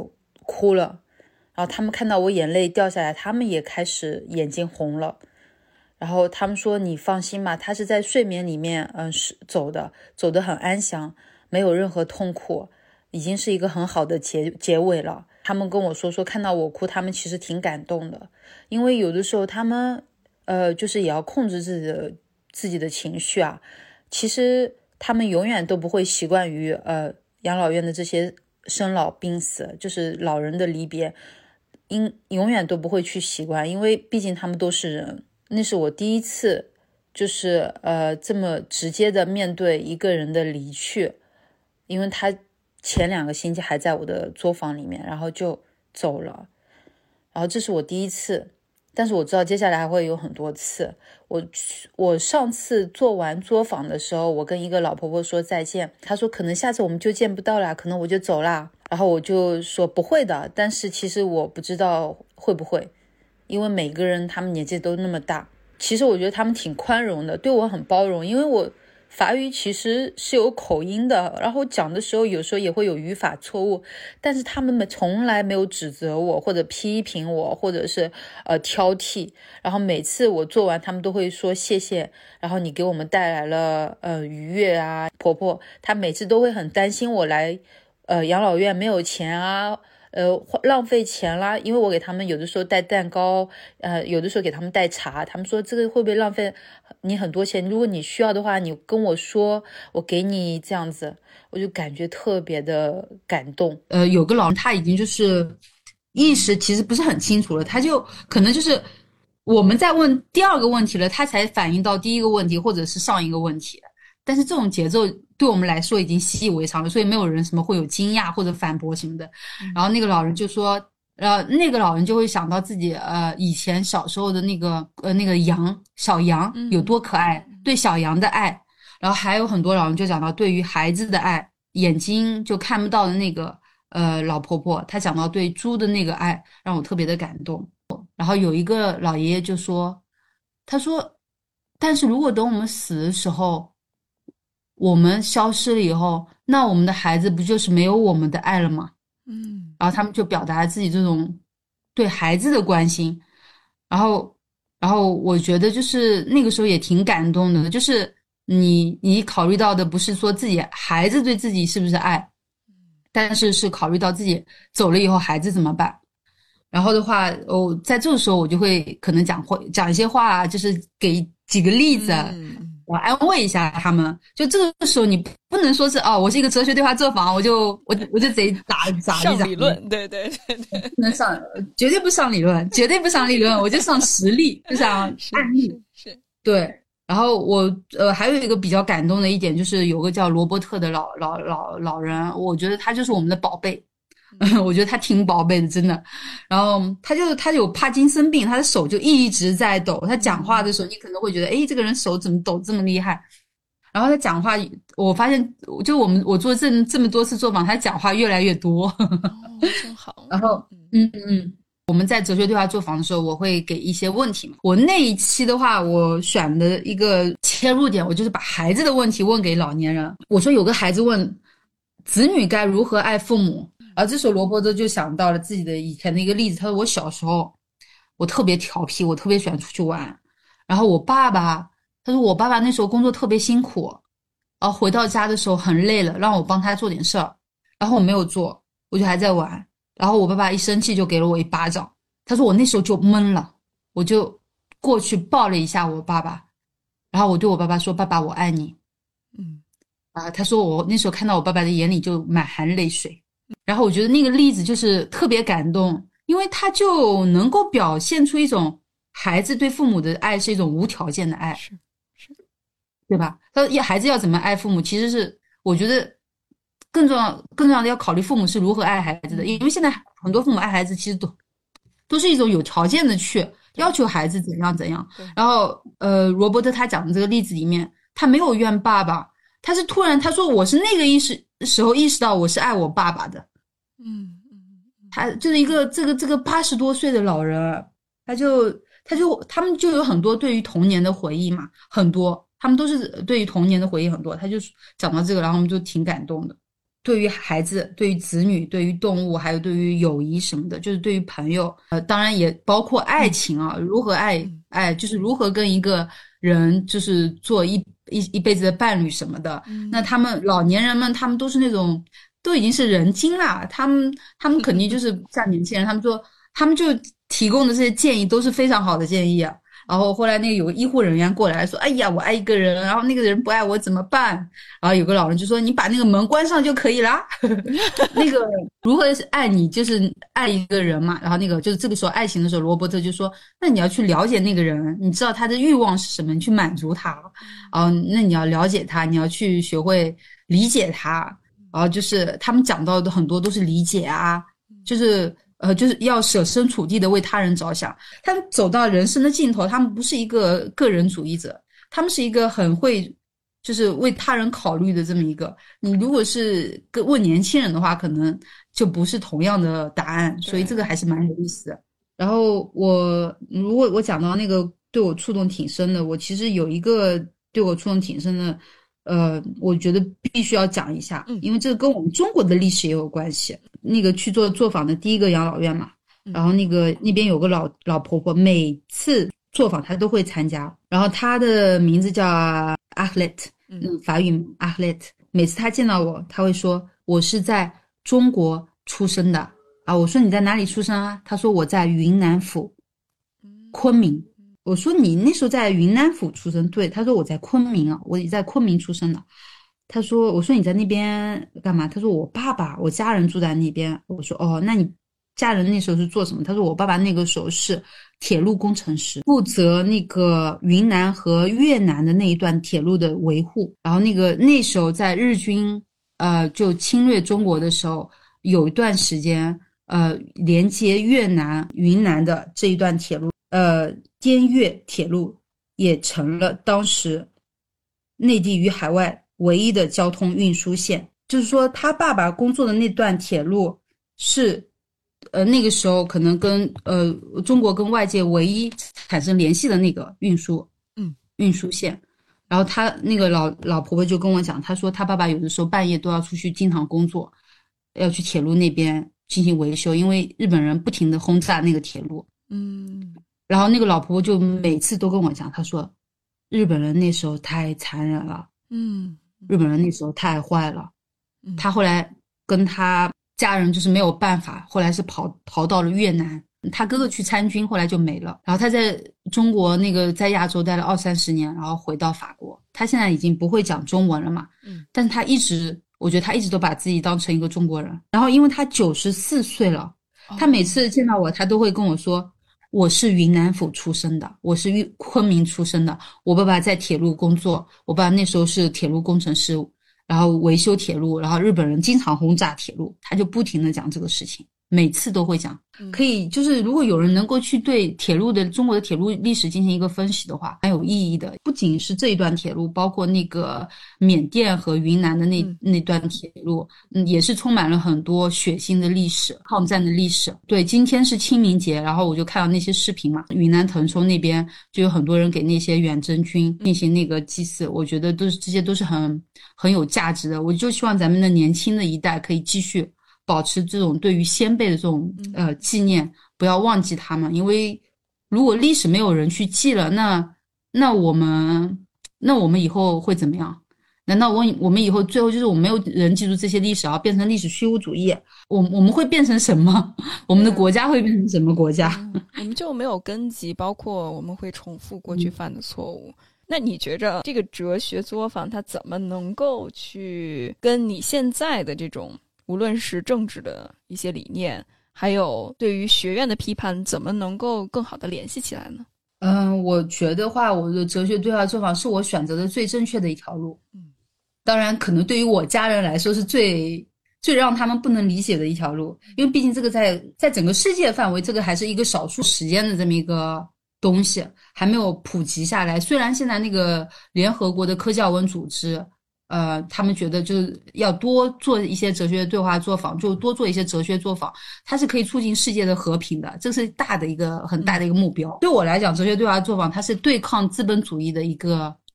D: 哭了，然后他们看到我眼泪掉下来，他们也开始眼睛红了。然后他们说你放心吧，他是在睡眠里面嗯是走的，走得很安详，没有任何痛苦，已经是一个很好的结结尾了。他们跟我说说看到我哭，他们其实挺感动的，因为有的时候他们呃就是也要控制自己的自己的情绪啊。其实他们永远都不会习惯于呃养老院的这些生老病死，就是老人的离别，因永远都不会去习惯，因为毕竟他们都是人。那是我第一次就是呃这么直接的面对一个人的离去，因为他前两个星期还在我的作坊里面，然后就走了，然后这是我第一次，但是我知道接下来还会有很多次。我我上次做完作坊的时候，我跟一个老婆婆说再见，她说可能下次我们就见不到了，可能我就走啦。然后我就说不会的，但是其实我不知道会不会，因为每个人他们年纪都那么大。其实我觉得他们挺宽容的，对我很包容，因为我法语其实是有口音的，然后讲的时候有时候也会有语法错误，但是他们从来没有指责我或者批评我或者是呃挑剔，然后每次我做完他们都会说谢谢，然后你给我们带来了呃愉悦啊。婆婆她每次都会很担心我来呃养老院没有钱啊，呃浪费钱啦，因为我给他们有的时候带蛋糕，呃有的时候给他们带茶，他们说这个会不会浪费你很多钱，如果你需要的话你跟我说我给你，这样子我就感觉特别的感动。
C: 呃有个老人他已经就是意识其实不是很清楚了，他就可能就是我们在问第二个问题了，他才反应到第一个问题或者是上一个问题，但是这种节奏对我们来说已经习以为常了，所以没有人什么会有惊讶或者反驳什么的。然后那个老人就说呃，那个老人就会想到自己呃以前小时候的那个呃那个羊小羊有多可爱，嗯、对小羊的爱。然后还有很多老人就讲到对于孩子的爱，眼睛就看不到的那个呃老婆婆，她讲到对猪的那个爱，让我特别的感动。然后有一个老爷爷就说，他说但是如果等我们死的时候，我们消失了以后，那我们的孩子不就是没有我们的爱了吗？嗯，然后他们就表达自己这种对孩子的关心，然后然后我觉得就是那个时候也挺感动的，就是你你考虑到的不是说自己孩子对自己是不是爱，但是是考虑到自己走了以后孩子怎么办。然后的话哦，在这个时候我就会可能讲会讲一些话，就是给几个例子，嗯，我安慰一下他们。就这个时候你不能说是哦，我是一个哲学对话作坊，我就我我就贼咋咋
B: 上理论，对对对对，
C: 不能上，绝对不上理论，绝对不上理论，我就上实例，就上案例，
B: 是，是
C: 对。然后我呃还有一个比较感动的一点，就是有个叫罗伯特的老老老老人，我觉得他就是我们的宝贝。我觉得他挺宝贝的，真的。然后他就他有帕金森病，他的手就一直在抖。他讲话的时候，你可能会觉得，诶，这个人手怎么抖这么厉害？然后他讲话，我发现，就我们我做这这么多次作坊，他讲话越来越多。
B: 哦，真好。
C: 然后，嗯嗯，我们在哲学对话作坊的时候，我会给一些问题嘛。我那一期的话，我选的一个切入点，我就是把孩子的问题问给老年人。我说有个孩子问，子女该如何爱父母？然后这时候罗伯特就想到了自己的以前的一个例子，他说我小时候我特别调皮，我特别喜欢出去玩，然后我爸爸他说我爸爸那时候工作特别辛苦，然后回到家的时候很累了，让我帮他做点事儿，然后我没有做，我就还在玩，然后我爸爸一生气就给了我一巴掌，他说我那时候就懵了，我就过去抱了一下我爸爸，然后我对我爸爸说爸爸我爱你。嗯，啊，他说我那时候看到我爸爸的眼里就满含泪水。然后我觉得那个例子就是特别感动，因为他就能够表现出一种孩子对父母的爱是一种无条件的爱，
B: 是是，
C: 对吧？他说孩子要怎么爱父母，其实是我觉得更重要更重要的要考虑父母是如何爱孩子的，因为现在很多父母爱孩子其实都都是一种有条件的去要求孩子怎样怎样。然后呃，罗伯特他讲的这个例子里面，他没有怨爸爸，他是突然他说我是那个意识时候意识到我是爱我爸爸的。嗯嗯，他就是一个这个这个八十多岁的老人，他就他就他们就有很多对于童年的回忆嘛，很多他们都是对于童年的回忆很多，他就讲到这个，然后我们就挺感动的。 对于孩子、对于子女、对于动物，还有对于友谊什么的，就是对于朋友，呃，当然也包括爱情啊，嗯、如何爱爱，就是如何跟一个人就是做一一一辈子的伴侣什么的。嗯、那他们老年人们，他们都是那种都已经是人精啦，他们他们肯定就是像年轻人，他们说他们就提供的这些建议都是非常好的建议啊。然后后来那个有个医护人员过来说，哎呀，我爱一个人，然后那个人不爱我怎么办？然后有个老人就说，你把那个门关上就可以啦。那个如何是爱你，就是爱一个人嘛。然后那个就是这个时候爱情的时候，罗伯特就说，那你要去了解那个人，你知道他的欲望是什么，你去满足他。然后那你要了解他，你要去学会理解他。然后就是他们讲到的很多都是理解啊，就是呃，就是要设身处地的为他人着想。他们走到人生的尽头，他们不是一个个人主义者，他们是一个很会就是为他人考虑的这么一个。你如果是问年轻人的话，可能就不是同样的答案，所以这个还是蛮有意思的。然后我如果我讲到那个对我触动挺深的，我其实有一个对我触动挺深的呃，我觉得必须要讲一下，因为这个跟我们中国的历史也有关系。那个去做作访的第一个养老院嘛，然后那个那边有个老老婆婆，每次作访她都会参加，然后她的名字叫 Ahlet， 嗯，法语 Ahlet。每次她见到我，她会说我是在中国出生的啊。我说你在哪里出生啊？她说我在云南府昆明。我说你那时候在云南府出生？对，他说我在昆明啊，我也在昆明出生的。他说，我说你在那边干嘛？他说我爸爸，我家人住在那边。我说哦，那你家人那时候是做什么？他说我爸爸那个时候是铁路工程师，负责那个云南和越南的那一段铁路的维护。然后那个那时候在日军呃就侵略中国的时候，有一段时间呃连接越南云南的这一段铁路。呃，滇越铁路也成了当时内地与海外唯一的交通运输线。就是说他爸爸工作的那段铁路是呃那个时候可能跟呃中国跟外界唯一产生联系的那个运输嗯运输线。然后他那个老老婆婆就跟我讲，她说他爸爸有的时候半夜都要出去经常工作，要去铁路那边进行维修，因为日本人不停地轰炸那个铁路。嗯。然后那个老婆婆就每次都跟我讲，她说日本人那时候太残忍了，嗯，日本人那时候太坏了。嗯，她后来跟她家人就是没有办法，后来是跑逃到了越南。她哥哥去参军，后来就没了。然后她在中国那个在亚洲待了二三十年，然后回到法国。她现在已经不会讲中文了嘛，嗯，但是她一直，我觉得她一直都把自己当成一个中国人。然后因为她九十四岁了，她每次见到我，她都会跟我说。我是云南府出生的，我是昆明出生的，我爸爸在铁路工作，我爸爸那时候是铁路工程师，然后维修铁路，然后日本人经常轰炸铁路，他就不停地讲这个事情，每次都会讲。可以就是如果有人能够去对铁路的中国的铁路历史进行一个分析的话，蛮有意义的。不仅是这一段铁路，包括那个缅甸和云南的那、嗯、那段铁路，嗯，也是充满了很多血腥的历史，抗战的历史。对，今天是清明节，然后我就看到那些视频嘛，云南腾冲那边就有很多人给那些远征军进行那个祭祀，我觉得都是这些都是很很有价值的。我就希望咱们的年轻的一代可以继续保持这种对于先辈的这种呃纪念，不要忘记他们，因为如果历史没有人去记了，那那我们那我们以后会怎么样？难道我我们以后最后就是我们没有人记住这些历史，然后变成历史虚无主义？我我们会变成什么？我们的国家会变成什么国家？
B: 嗯、我们就没有根基，包括我们会重复过去犯的错误。嗯，那你觉着这个哲学作坊它怎么能够去跟你现在的这种无论是政治的一些理念，还有对于学院的批判，怎么能够更好的联系起来呢？
C: 嗯，我觉得话，我的哲学对话作坊是我选择的最正确的一条路。嗯，当然，可能对于我家人来说是最最让他们不能理解的一条路，因为毕竟这个在在整个世界范围，这个还是一个少数时间的这么一个东西，还没有普及下来。虽然现在那个联合国的科教文组织。呃，他们觉得就是要多做一些哲学对话作坊，就多做一些哲学作坊，它是可以促进世界的和平的，这是大的一个很大的一个目标。对我来讲，哲学对话作坊它是对抗资本主义的一个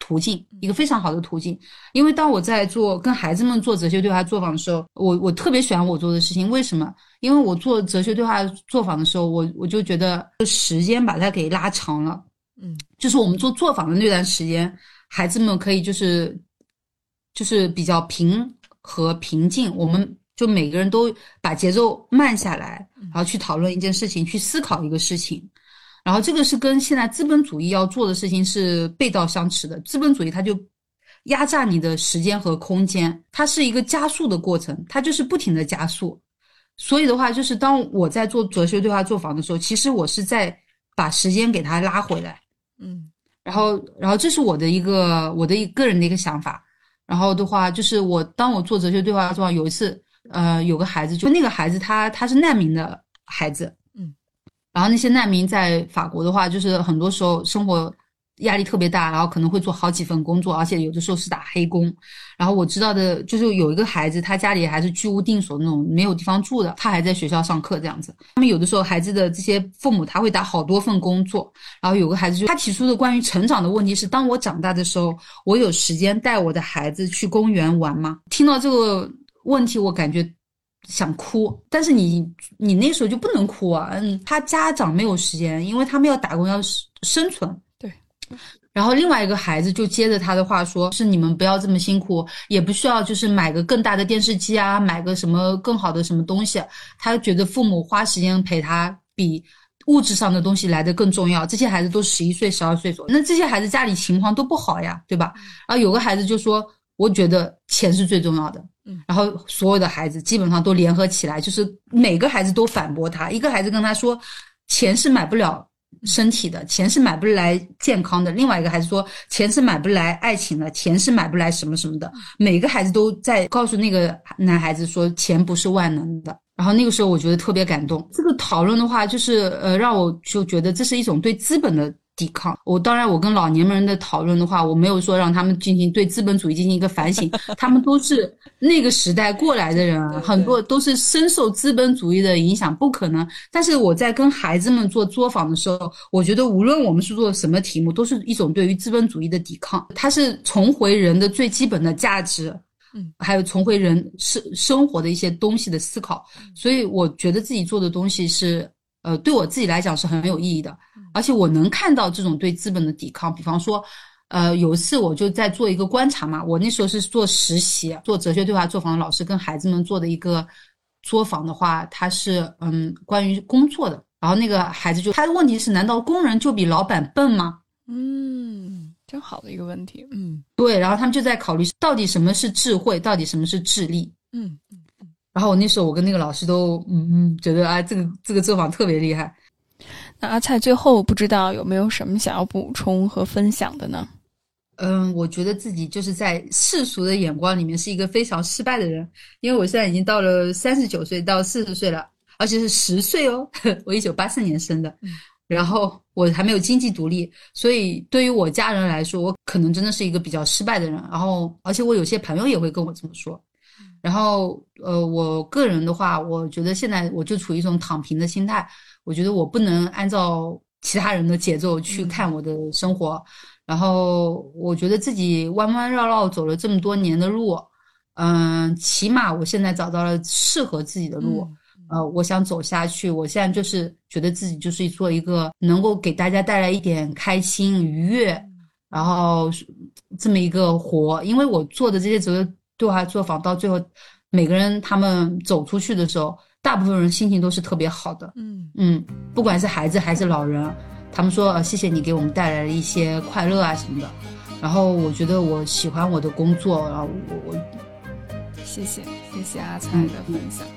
C: 途径，一个非常好的途径。因为当我在做跟孩子们做哲学对话作坊的时候，我我特别喜欢我做的事情。为什么？因为我做哲学对话作坊的时候，我我就觉得时间把它给拉长了。
B: 嗯，
C: 就是我们做作坊的那段时间，孩子们可以就是就是比较平和平静，我们就每个人都把节奏慢下来，然后去讨论一件事情，去思考一个事情。然后这个是跟现在资本主义要做的事情是背道相驰的。资本主义它就压榨你的时间和空间，它是一个加速的过程，它就是不停的加速。所以的话，就是当我在做哲学对话作坊的时候，其实我是在把时间给它拉回来。
B: 嗯，
C: 然后然后这是我的一个我的一个人的一个想法。然后的话，就是我当我做哲学对话作坊，有一次呃有个孩子，就那个孩子他他是难民的孩子。然后那些难民在法国的话，就是很多时候生活压力特别大，然后可能会做好几份工作，而且有的时候是打黑工。然后我知道的就是有一个孩子，他家里还是居无定所那种，没有地方住的，他还在学校上课这样子。他们有的时候孩子的这些父母他会打好多份工作。然后有个孩子就他提出的关于成长的问题是，当我长大的时候，我有时间带我的孩子去公园玩吗？听到这个问题，我感觉想哭，但是你你那时候就不能哭啊。嗯，他家长没有时间，因为他们要打工要生存。
B: 对。
C: 然后另外一个孩子就接着他的话说，是你们不要这么辛苦，也不需要就是买个更大的电视机啊，买个什么更好的什么东西。他觉得父母花时间陪他比物质上的东西来得更重要。这些孩子都十一岁十二岁左右，那这些孩子家里情况都不好呀，对吧？然后有个孩子就说，我觉得钱是最重要的。然后所有的孩子基本上都联合起来，就是每个孩子都反驳他。一个孩子跟他说，钱是买不了身体的，钱是买不来健康的。另外一个孩子说，钱是买不来爱情的，钱是买不来什么什么的。每个孩子都在告诉那个男孩子说，钱不是万能的。然后那个时候我觉得特别感动。这个讨论的话，就是呃，让我就觉得这是一种对资本的抵抗。我当然我跟老年人的讨论的话，我没有说让他们进行对资本主义进行一个反省，他们都是那个时代过来的人，很多都是深受资本主义的影响，不可能。但是我在跟孩子们做作坊的时候，我觉得无论我们是做什么题目，都是一种对于资本主义的抵抗，它是重回人的最基本的价值，嗯，还有重回人生生活的一些东西的思考。所以我觉得自己做的东西是呃，对我自己来讲是很有意义的，而且我能看到这种对资本的抵抗。比方说，呃，有一次我就在做一个观察嘛，我那时候是做实习，做哲学对话作坊的老师跟孩子们做的一个作坊的话，他是嗯关于工作的。然后那个孩子就他的问题是，难道工人就比老板笨吗？
B: 嗯，真好的一个问题。嗯，
C: 对。然后他们就在考虑到底什么是智慧，到底什么是智力。
B: 嗯。
C: 然后我那时候我跟那个老师都嗯嗯觉得啊，这个这个作坊特别厉害。
B: 那阿蔡最后不知道有没有什么想要补充和分享的呢？
C: 嗯，我觉得自己就是在世俗的眼光里面是一个非常失败的人，因为我现在已经到了三十九岁到四十岁了，而且是十岁哦，我一九八四年生的。嗯，然后我还没有经济独立，所以对于我家人来说，我可能真的是一个比较失败的人。然后而且我有些朋友也会跟我这么说。然后呃，我个人的话，我觉得现在我就处于一种躺平的心态，我觉得我不能按照其他人的节奏去看我的生活。嗯，然后我觉得自己弯弯绕绕走了这么多年的路，嗯，起码我现在找到了适合自己的路。嗯，呃，我想走下去。我现在就是觉得自己就是做一个能够给大家带来一点开心愉悦，然后这么一个活。因为我做的这些哲学对话作坊到最后，每个人他们走出去的时候，大部分人心情都是特别好的。嗯嗯，不管是孩子还是老人，他们说、呃、谢谢你给我们带来了一些快乐啊什么的。然后我觉得我喜欢我的工作，然后我我
B: 谢谢谢谢阿蔡的分享。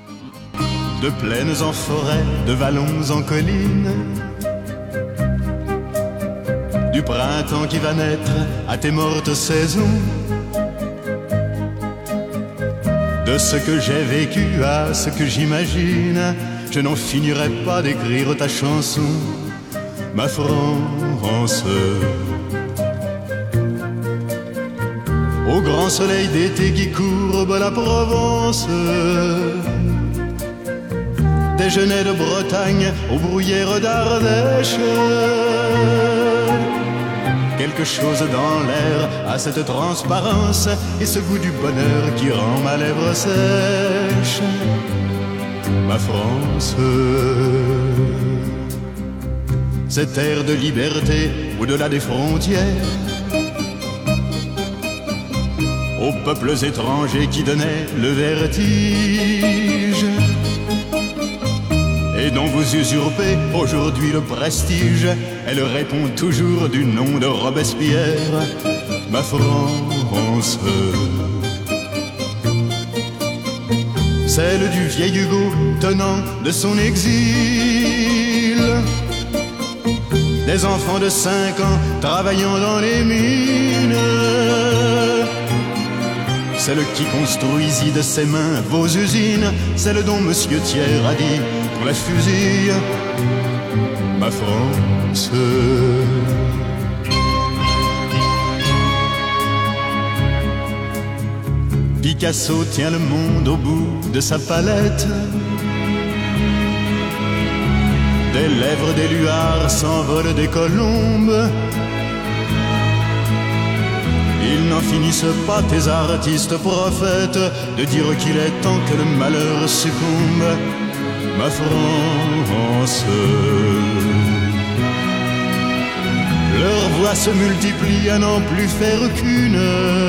A: De plaines en forêt, de vallons en collines, du printemps qui va naître à tes mortes saisons, de ce que j'ai vécu à ce que j'imagine, je n'en finirai pas d'écrire ta chanson, ma France. Au grand soleil d'été qui courbe la Provence, des genêts de Bretagne aux bruyères d'Ardèche, quelque chose dans l'air a cette transparence et ce goût du bonheur qui rend ma lèvre sèche. Ma France, cet air de liberté au-delà des frontières, aux peuples étrangers qui donnaient le vertige et dont vous usurpez aujourd'hui le prestige. Elle répond toujours du nom de Robespierre, ma France. Celle du vieil Hugo tenant de son exil, des enfants de cinq ans travaillant dans les mines, celle qui construisit de ses mains vos usines, celle dont Monsieur Thiers a dit qu'on la fusille, ma France. Picasso tient le monde au bout de sa palette, des lèvres des luards s'envolent des colombes. Ils n'en finissent pas, tes artistes prophètes, de dire qu'il est temps que le malheur succombe, ma France. Leurs voix se multiplient à n'en plus faire qu'une,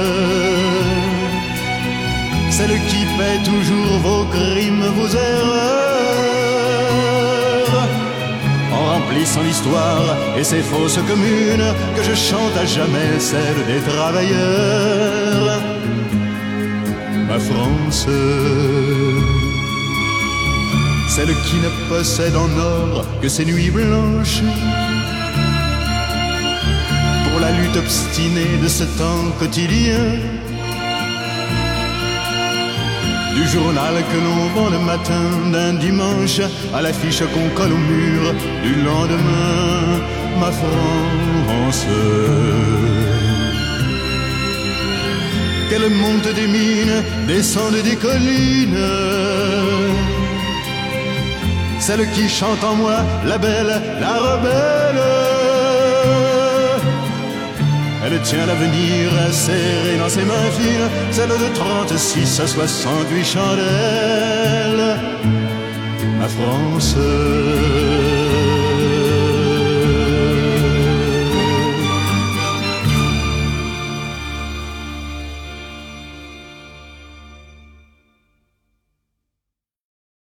A: celle qui paie toujours vos crimes, vos erreurs, en remplissant l'histoire et ses fausses communes, que je chante à jamais celle des travailleurs, ma France. Celle qui ne possède en or que ses nuits blanches, pour la lutte obstinée de ce temps quotidien, du journal que l'on vend le matin d'un dimanche à l'affiche qu'on colle au mur du lendemain, ma France. Qu'elle monte des mines, descende des collines, celle qui chante en moi, la belle, la rebelle. Elle tient l'avenir serré dans ses mains fines, celle de trente-six à soixante-huit chandelles, ma France.